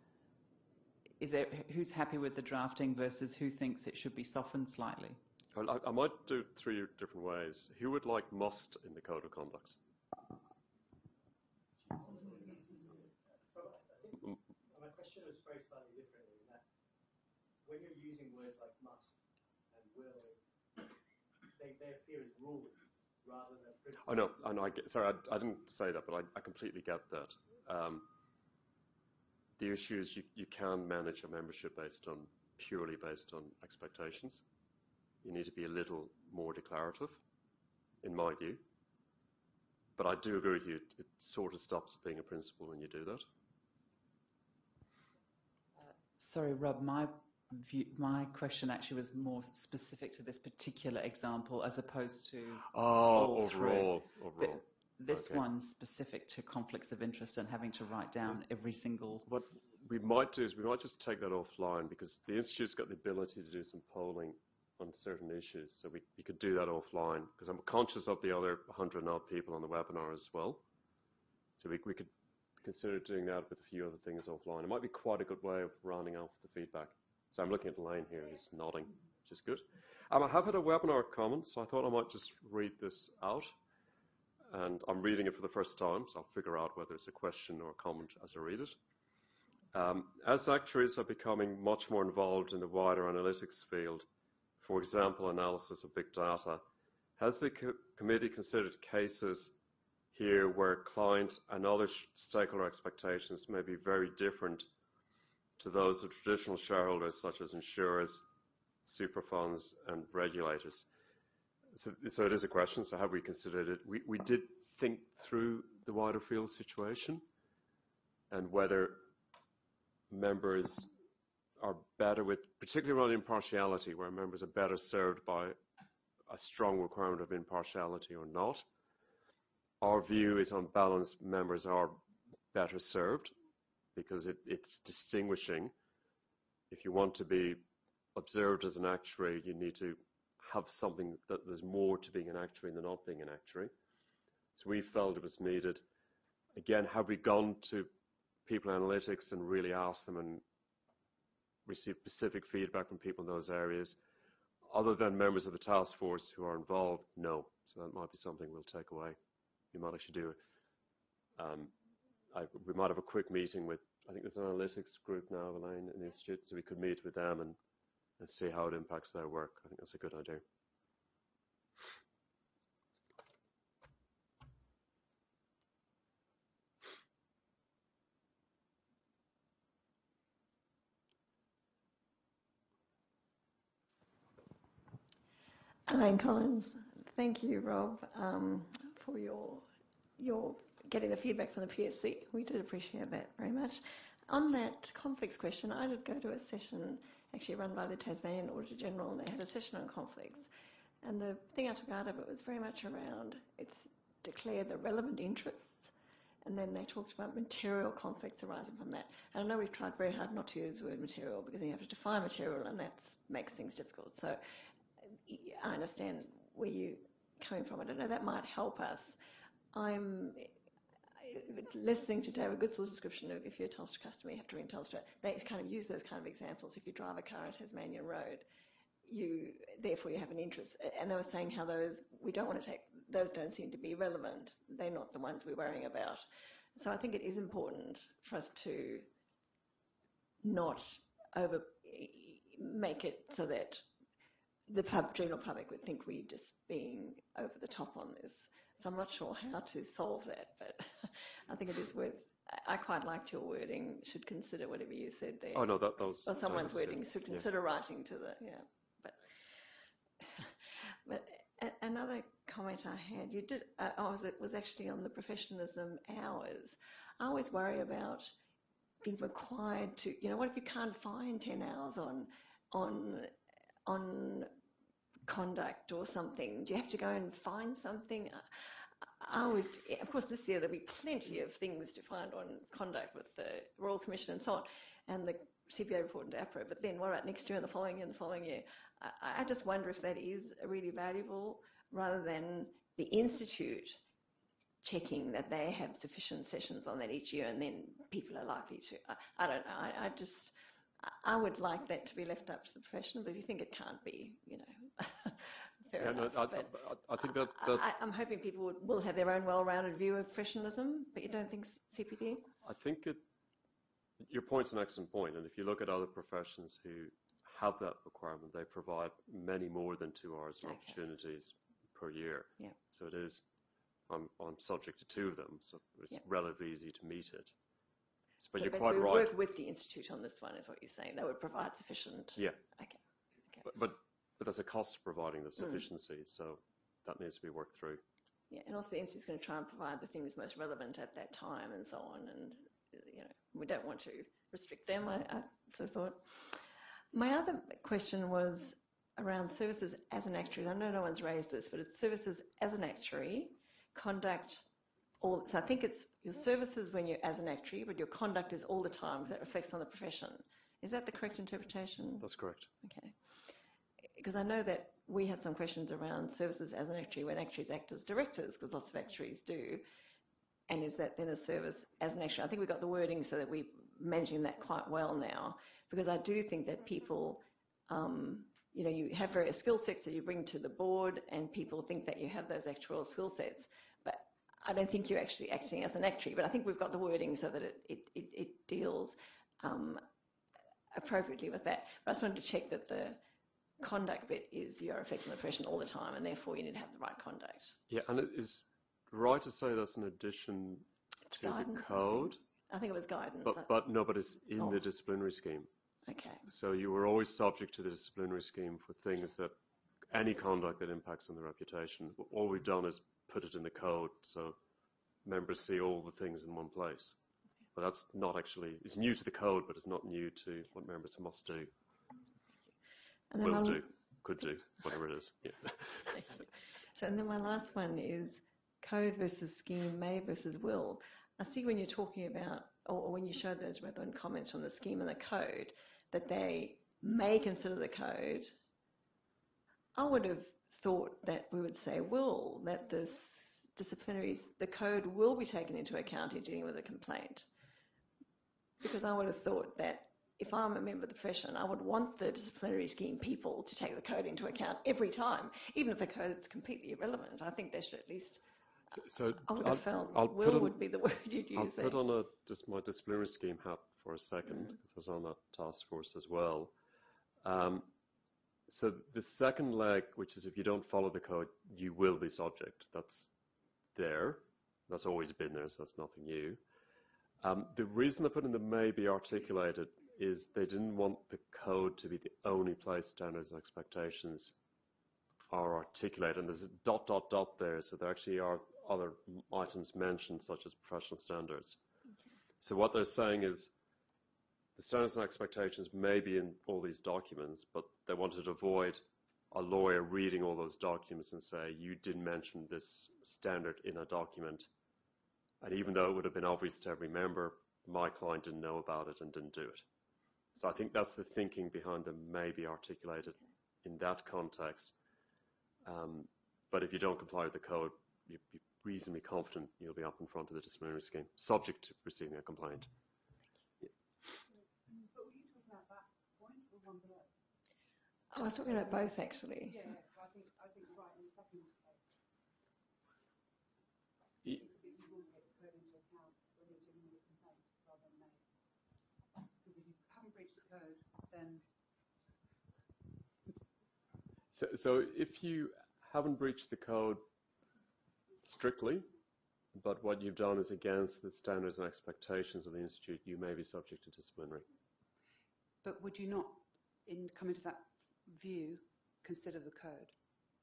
who's happy with the drafting versus who thinks it should be softened slightly? Well, I might do 3 different ways. Who would like must in the code of conduct? My question was phrased slightly differently, in that when you're using words like must and will, they appear as rules rather than principles. Oh, no, sorry, I didn't say that, but I completely get that. The issue is you can manage a membership purely based on expectations. You need to be a little more declarative, in my view. But I do agree with you, it sort of stops being a principle when you do that. Sorry, Rob, my question actually was more specific to this particular example as opposed to all overall. This one's specific to conflicts of interest and having to write down every single... What we might do is we might just take that offline, because the Institute's got the ability to do some polling on certain issues, so we could do that offline, because I'm conscious of the other 100 odd people on the webinar as well. So we could consider doing that with a few other things offline. It might be quite a good way of rounding off the feedback. So I'm looking at Elaine here, who's nodding, which is good. I have had a webinar comment, so I thought I might just read this out. And I'm reading it for the first time, so I'll figure out whether it's a question or a comment as I read it. As actuaries are becoming much more involved in the wider analytics field, for example, analysis of big data, has the committee considered cases here where client and other stakeholder expectations may be very different to those of traditional shareholders such as insurers, super funds and regulators? So it is a question, so have we considered it? We did think through the wider field situation and whether members are better with, particularly around impartiality, where members are better served by a strong requirement of impartiality or not. Our view is, on balance, members are better served because it's distinguishing. If you want to be observed as an actuary, you need to have something that there's more to being an actuary than not being an actuary. So we felt it was needed. Again, have we gone to people analytics and really asked them and received specific feedback from people in those areas? Other than members of the task force who are involved, no. So that might be something we'll take away. We might actually do it. We might have a quick meeting with, I think there's an analytics group now, Elaine, in the Institute, so we could meet with them and see how it impacts their work. I think that's a good idea. Elaine Collins. Thank you, Rob, for your getting the feedback from the PSC. We did appreciate that very much. On that conflicts question, I did go to a session actually run by the Tasmanian Auditor General, and they had a session on conflicts. And the thing I took out of it was very much around, it's declared the relevant interests, and then they talked about material conflicts arising from that. And I know we've tried very hard not to use the word material because you have to define material, and that makes things difficult. So I understand where you're coming from. I don't know, that might help us. I'm listening to David Goodsall's description of if you're a Telstra customer, you have to ring Telstra. They kind of use those kind of examples. If you drive a car on Tasmanian Road, therefore you have an interest. And they were saying how we don't want to take, those don't seem to be relevant. They're not the ones we're worrying about. So I think it is important for us to not make it so that the general public would think we're just being over the top on this. So I'm not sure how to solve that, but I think it is worth. I quite liked your wording. Should consider whatever you said there. Oh no, that was. Or someone's wording should consider writing to the But another comment I had, you did. It was actually on the professionalism hours. I always worry about being required to. What if you can't find 10 hours on conduct or something? Do you have to go and find something? Of course, this year there'll be plenty of things to find on conduct with the Royal Commission and so on, and the CPA report and APRA. But then what about next year and the following year and the following year? I just wonder if that is really valuable, rather than the Institute checking that they have sufficient sessions on that each year, and then people are likely to. I don't know. I would like that to be left up to the profession, but if you think it can't be, fair enough. I think that I'm hoping people will have their own well-rounded view of professionalism, but you don't think CPD? I think your point's an excellent point, and if you look at other professions who have that requirement, they provide many more than 2 hours of opportunities per year. Yeah. So it is, I'm subject to 2 of them, so it's relatively easy to meet it. But you're quite right. Work with the Institute on this one, is what you're saying. That would provide sufficient. Yeah. Okay. But there's a cost to providing the sufficiency, so that needs to be worked through. Yeah, and also the Institute's going to try and provide the things most relevant at that time and so on, and we don't want to restrict them. I sort of thought. My other question was around services as an actuary. I know no one's raised this, but it's services as an actuary, conduct. So I think it's your services when you're as an actuary, but your conduct is all the time because that reflects on the profession. Is that the correct interpretation? That's correct. Okay. Because I know that we had some questions around services as an actuary when actuaries act as directors, because lots of actuaries do. And is that then a service as an actuary? I think we've got the wording so that we're managing that quite well now, because I do think that people, you have various skill sets that you bring to the board, and people think that you have those actuarial skill sets. I don't think you're actually acting as an actuary, but I think we've got the wording so that it deals appropriately with that. But I just wanted to check that the conduct bit is you're affecting the profession all the time, and therefore you need to have the right conduct. Yeah, and it is right to say that's an addition to guidance, the code. I think it was guidance. But it's in the disciplinary scheme. Okay. So you were always subject to the disciplinary scheme for things that, any conduct that impacts on the reputation. All we've done is put it in the code so members see all the things in one place. But that's not actually, it's new to the code, but it's not new to what members must do, And will do, could do, whatever it is. Yeah. Thank you. So, and then my last one is code versus scheme, may versus will. I see when you're talking about, or when you showed those relevant comments from the scheme and the code, that they may consider the code. I would have thought that we would say will, that this the code will be taken into account in dealing with a complaint. Because I would have thought that if I'm a member of the profession, I would want the disciplinary scheme people to take the code into account every time, even if the code is completely irrelevant. I think they should at least. So I would have felt will would be the word you'd use there. I'll put on just my disciplinary scheme hat for a second, because I was on that task force as well. So the second leg, which is if you don't follow the code, you will be subject. That's there. That's always been there, so that's nothing new. The reason they put in the may be articulated is they didn't want the code to be the only place standards and expectations are articulated. And there's a ... there, so there actually are other items mentioned, such as professional standards. Okay. So what they're saying is the standards and expectations may be in all these documents, but they wanted to avoid a lawyer reading all those documents and say, you didn't mention this standard in a document. And even though it would have been obvious to every member, my client didn't know about it and didn't do it. So I think that's the thinking behind them, may be articulated in that context. But if you don't comply with the code, you'd be reasonably confident you'll be up in front of the disciplinary scheme, subject to receiving a complaint. Yeah. But were you talking about that point or one below? I was talking about both, actually. Yeah, I think right in the second case. You will take the code into account when you're dealing with a complaint rather than may. Because if you haven't breached the code, then... So if you haven't breached the code strictly, but what you've done is against the standards and expectations of the institute, you may be subject to disciplinary. But would you not, in coming to that view, consider the code?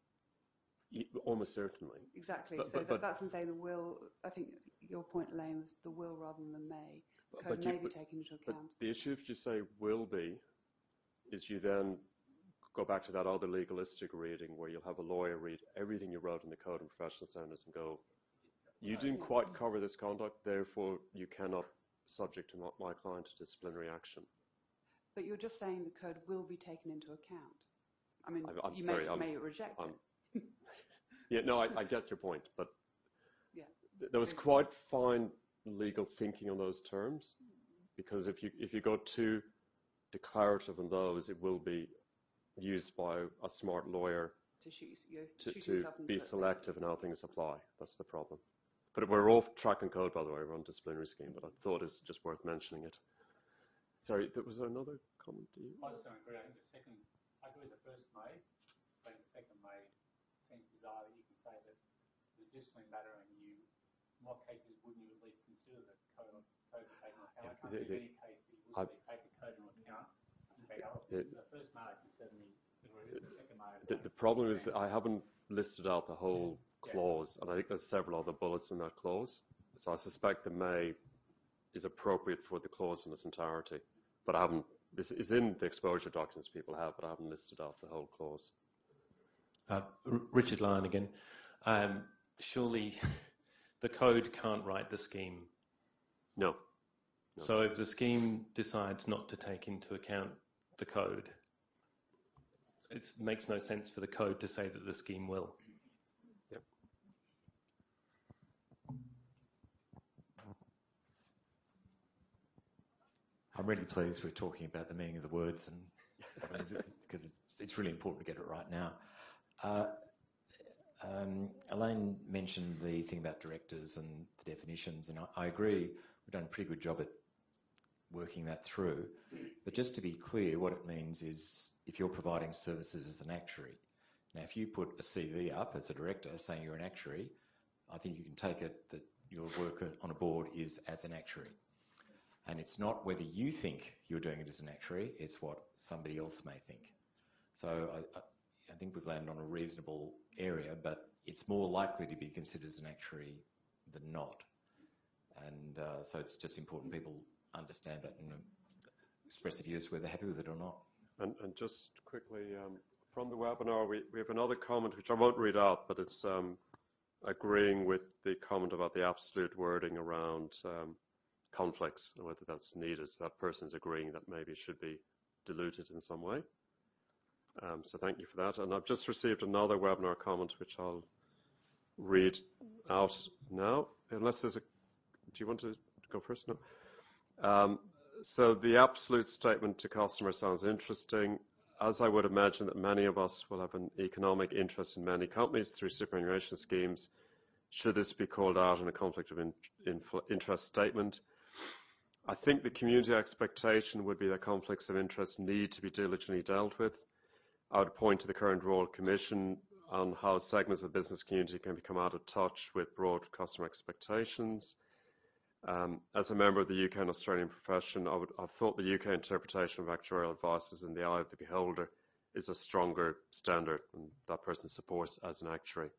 Almost certainly. Exactly. But that's in saying the will. I think your point, Elaine, was the will rather than the may. The code may be taken into account. But the issue, if you say will be, is you then go back to that other legalistic reading where you'll have a lawyer read everything you wrote in the code and professional standards and go, you didn't quite cover this conduct, therefore you cannot subject my client to disciplinary action. But you're just saying the code will be taken into account. I mean, you may reject it. Yeah, no, I get your point, but yeah. There was quite fine legal thinking on those terms, because if you go too declarative on those, it will be used by a smart lawyer to be selective in how things apply. That's the problem. But we're off track and code, by the way. We're on disciplinary scheme, but I thought it's just worth mentioning it. Sorry, was there another comment? I was going to agree. I agree with the first may, but the second may seems bizarre that you can say that the discipline matter and in what cases wouldn't you at least consider the code taken into account? I can't think of any case that you would at least take the code into account. The first may I can certainly agree with, the second may. The problem is I haven't listed out the whole clause, and I think there's several other bullets in that clause. So I suspect the may is appropriate for the clause in its entirety. But I haven't, this is in the exposure documents people have, but I haven't listed out the whole clause. Richard Lyon again. Surely the code can't write the scheme. No. So if the scheme decides not to take into account the code, it makes no sense for the code to say that the scheme will. Yep. I'm really pleased we're talking about the meaning of the words, and because it's really important to get it right now. Elaine mentioned the thing about directors and the definitions, and I agree we've done a pretty good job at working that through. But just to be clear, what it means is if you're providing services as an actuary, now if you put a CV up as a director saying you're an actuary, I think you can take it that your work on a board is as an actuary. And it's not whether you think you're doing it as an actuary, it's what somebody else may think. So I think we've landed on a reasonable area, but it's more likely to be considered as an actuary than not. And so it's just important people understand that and express their views whether they're happy with it or not. And just quickly, from the webinar, we have another comment which I won't read out, but it's agreeing with the comment about the absolute wording around conflicts and whether that's needed. So that person's agreeing that maybe it should be diluted in some way. So thank you for that. And I've just received another webinar comment which I'll read out now. Unless there's a... Do you want to go first? No. So the absolute statement to customers sounds interesting. As I would imagine that many of us will have an economic interest in many companies through superannuation schemes, should this be called out in a conflict of interest statement? I think the community expectation would be that conflicts of interest need to be diligently dealt with. I would point to the current Royal Commission on how segments of the business community can become out of touch with broad customer expectations. As a member of the UK and Australian profession, I thought the UK interpretation of actuarial advice is in the eye of the beholder is a stronger standard, and that person supports as an actuary.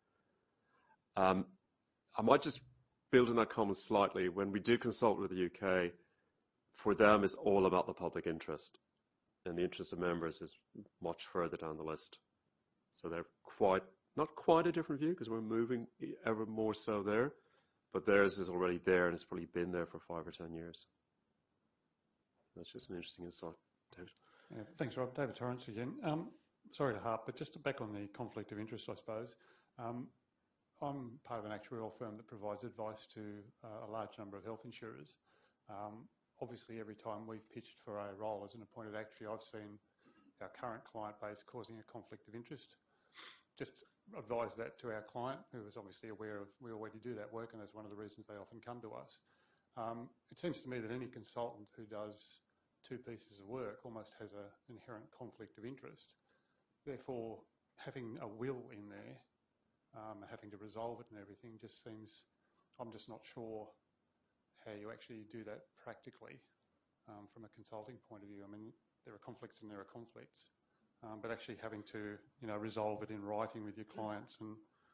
I might just build on that comment slightly. When we do consult with the UK, for them it's all about the public interest, and the interest of members is much further down the list. So they're not quite a different view, because we're moving ever more so there. But theirs is already there, and it's probably been there for 5 or 10 years. That's just an interesting insight, David. Yeah, thanks, Rob. David Torrance again. Sorry to harp, but just back on the conflict of interest, I suppose. I'm part of an actuarial firm that provides advice to a large number of health insurers. Obviously, every time we've pitched for a role as an appointed actuary, I've seen our current client base causing a conflict of interest. Just advise that to our client, who is obviously aware of we already do that work, and that's one of the reasons they often come to us. It seems to me that any consultant who does 2 pieces of work almost has an inherent conflict of interest. Therefore, having a will in there, having to resolve it and everything, just seems, I'm just not sure how you actually do that practically from a consulting point of view. I mean, there are conflicts and there are conflicts. But actually having to, resolve it in writing with your clients, and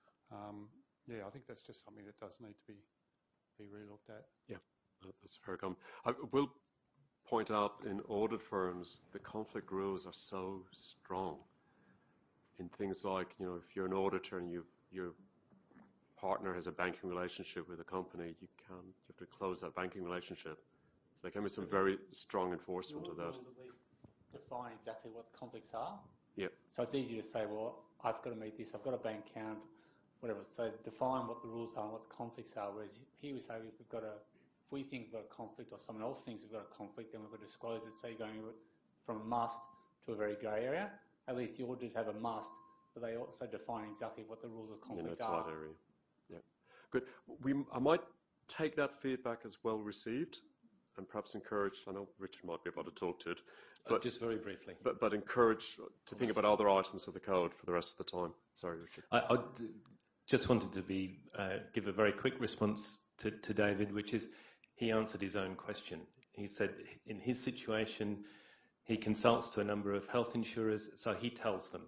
I think that's just something that does need to be re-looked at. Yeah, that's a fair comment. I will point out, in audit firms, the conflict rules are so strong in things like, if you're an auditor and your partner has a banking relationship with a company, you have to close that banking relationship. So there can be some very strong enforcement of that. Define exactly what the conflicts are. Yep. So it's easy to say, well, I've got to meet this, I've got a bank account, whatever. So define what the rules are and what the conflicts are. Whereas here we say if we think we've got a conflict, or someone else thinks we've got a conflict, then we've got to disclose it. So you're going from a must to a very grey area. At least the auditors have a must, but they also define exactly what the rules of conflict are. Area. Yeah. Good. I might take that feedback as well received, and perhaps encourage, I know Richard might be able to talk to it, but just very briefly. But encourage to think about other items of the code for the rest of the time. Sorry, Richard. I just wanted to give a very quick response to David, which is he answered his own question. He said in his situation, he consults to a number of health insurers, so he tells them.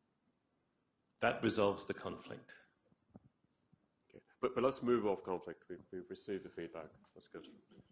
That resolves the conflict. Okay. But let's move off conflict. We've received the feedback. That's good.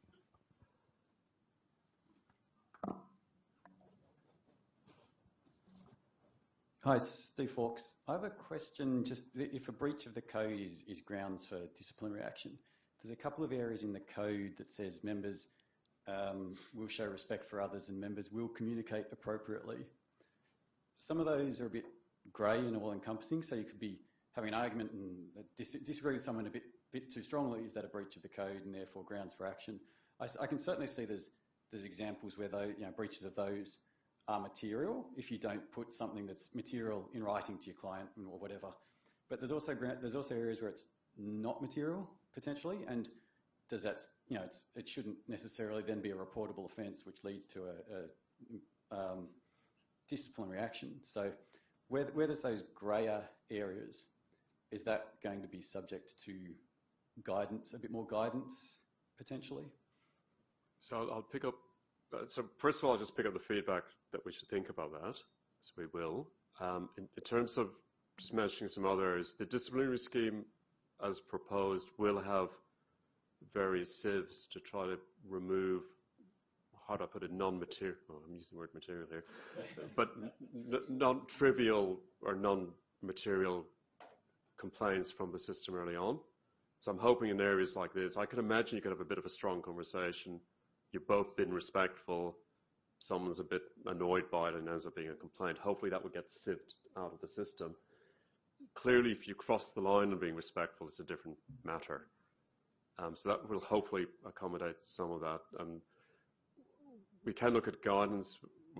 Hi, Steve Fawkes. I have a question. Just if a breach of the code is grounds for disciplinary action, there's a couple of areas in the code that says members will show respect for others and members will communicate appropriately. Some of those are a bit grey and all-encompassing, so you could be having an argument and disagree with someone a bit too strongly. Is that a breach of the code and therefore grounds for action? I can certainly see there's examples where breaches of those are material if you don't put something that's material in writing to your client or whatever. But there's also areas where it's not material potentially, and does that it shouldn't necessarily then be a reportable offence, which leads to a disciplinary action. So where there's those greyer areas, is that going to be subject to guidance, a bit more guidance potentially? So I'll pick up. So first of all, I'll just pick up the feedback that we should think about that. So we will. In terms of just mentioning some other areas, the disciplinary scheme as proposed will have various sieves to try to remove, how do I put it, non-material, I'm using the word material here, but non-trivial or non-material complaints from the system early on. So I'm hoping in areas like this, I can imagine you could have a bit of a strong conversation. You've both been respectful. Someone's a bit annoyed by it and ends up being a complaint. Hopefully that would get sieved out of the system. Clearly, if you cross the line and being respectful, it's a different matter. So that will hopefully accommodate some of that. We can look at guidance.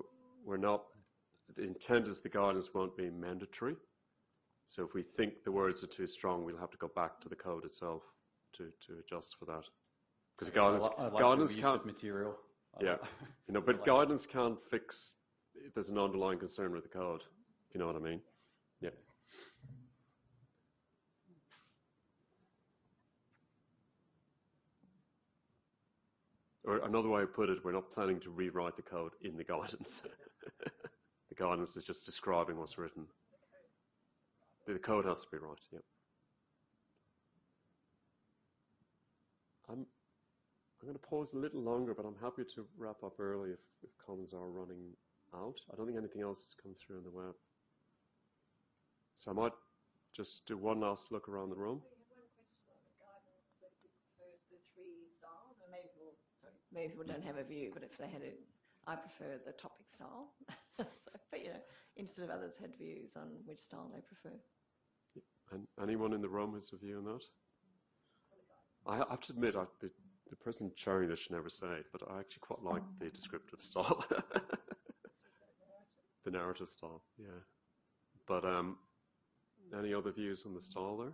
The intent is the guidance won't be mandatory. So if we think the words are too strong, we'll have to go back to the code itself to adjust for that. Because guidance can't material. Yeah, but guidance can't fix if there's an underlying concern with the code. If you know what I mean? Yeah. Or another way I put it, we're not planning to rewrite the code in the guidance. The guidance is just describing what's written. The code has to be right, yeah. I'm going to pause a little longer, but I'm happy to wrap up early if comments are running out. I don't think anything else has come through on the web. So I might just do one last look around the room. Maybe people don't have a view, but if they had I prefer the topic style. But instead of others had views on which style they prefer. And anyone in the room has a view on that? I have to admit, the person chairing this should never say it, but I actually quite like the descriptive style. The narrative style, yeah. But any other views on the style there?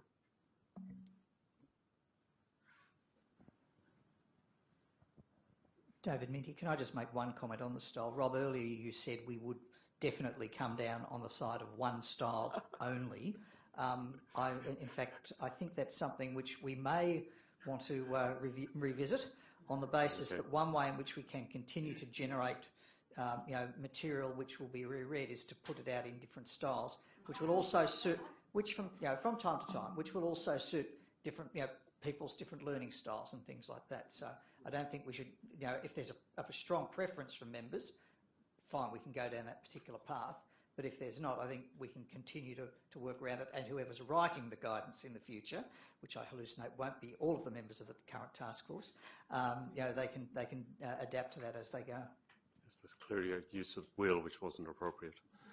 David Minty, can I just make one comment on the style? Rob, earlier you said we would definitely come down on the side of one style only. In fact, I think that's something which we may want to revisit on the basis that one way in which we can continue to generate material which will be reread is to put it out in different styles, which will also suit, from time to time, which will also suit different, people's different learning styles and things like that. So I don't think we should, if there's a strong preference from members, fine, we can go down that particular path. But if there's not, I think we can continue to work around it. And whoever's writing the guidance in the future, which I hallucinate won't be all of the members of the current task force, they can adapt to that as they go. Yes, there's clearly a use of will which wasn't appropriate.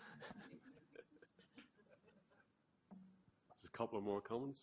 There's a couple of more comments.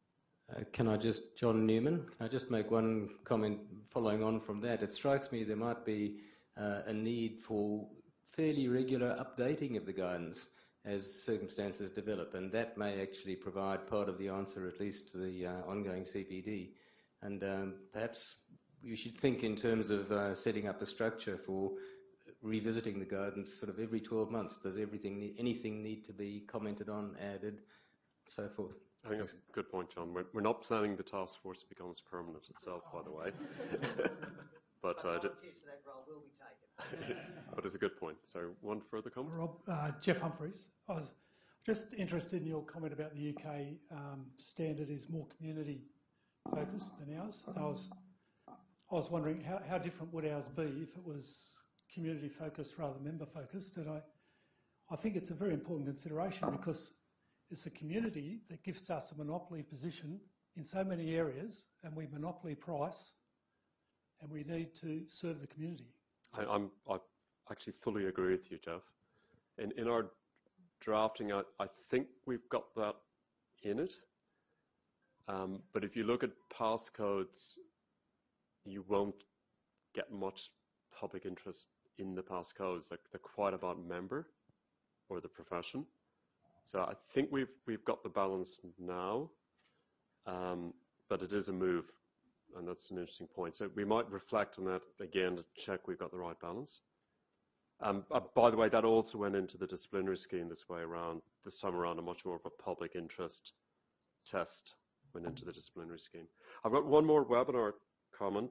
John Newman, can I just make one comment following on from that? It strikes me there might be a need for fairly regular updating of the guidance as circumstances develop, and that may actually provide part of the answer, at least to the ongoing CPD. And perhaps you should think in terms of setting up a structure for revisiting the guidance sort of every 12 months. Does anything need to be commented on, added, so forth? I think that's a good point, John. We're not planning the task force to become permanent itself, by the way. But volunteers for that role will be taken. But it's a good point. So one further comment? Rob, Jeff Humphreys. I was just interested in your comment about the UK standard is more community focused than ours. I was wondering how different would ours be if it was community focused rather than member focused. And I think it's a very important consideration because it's a community that gives us a monopoly position in so many areas, and we monopoly price, and we need to serve the community. I actually fully agree with you, Jeff. In our drafting, I think we've got that in it. But if you look at passcodes, you won't get much public interest in the passcodes. Like they're quite about member or the profession. So I think we've got the balance now, but it is a move, and that's an interesting point. So we might reflect on that again to check we've got the right balance. By the way, that also went into the disciplinary scheme this way around. This time around, a much more of a public interest test went into the disciplinary scheme. I've got one more webinar comment,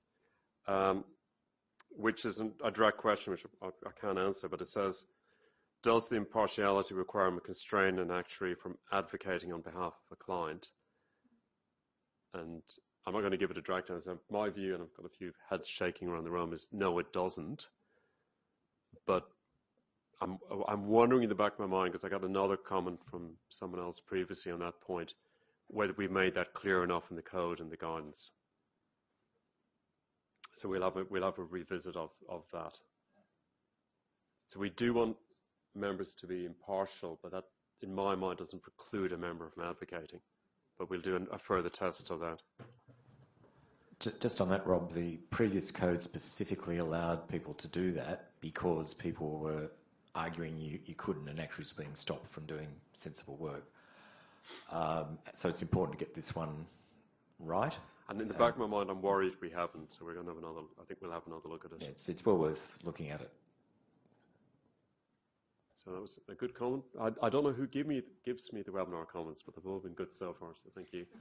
which isn't a direct question, which I can't answer, but it says, does the impartiality requirement constrain an actuary from advocating on behalf of a client? And I'm not going to give it a direct answer. My view, and I've got a few heads shaking around the room, is no, it doesn't. But I'm wondering in the back of my mind, because I got another comment from someone else previously on that point, whether we made that clear enough in the code and the guidance. So we'll have a revisit of that. So we do want members to be impartial, but that, in my mind, doesn't preclude a member from advocating. But we'll do a further test of that. Just on that, Rob, the previous code specifically allowed people to do that because people were arguing you couldn't, and actuaries being stopped from doing sensible work. So it's important to get this one right. And in the back of my mind, I'm worried we haven't. So we're going to have another. I think we'll have another look at it. Yeah, it's well worth looking at it. So that was a good comment. I don't know who gives me the webinar comments, but they've all been good so far. So thank you.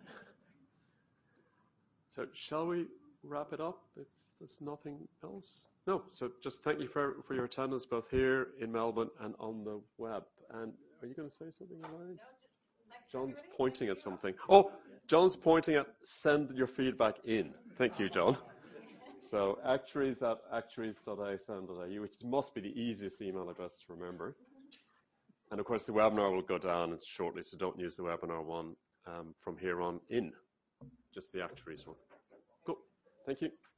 So shall we wrap it up if there's nothing else? No. So just thank you for your attendance, both here in Melbourne and on the web. And are you going to say something, Elaine? John's pointing at something. Oh, John's pointing at send your feedback in. Thank you, John. So actuaries@actuaries.asn.au, which must be the easiest email address to remember. And of course, the webinar will go down shortly, so don't use the webinar one from here on in. Just the actuaries one. Cool. Thank you.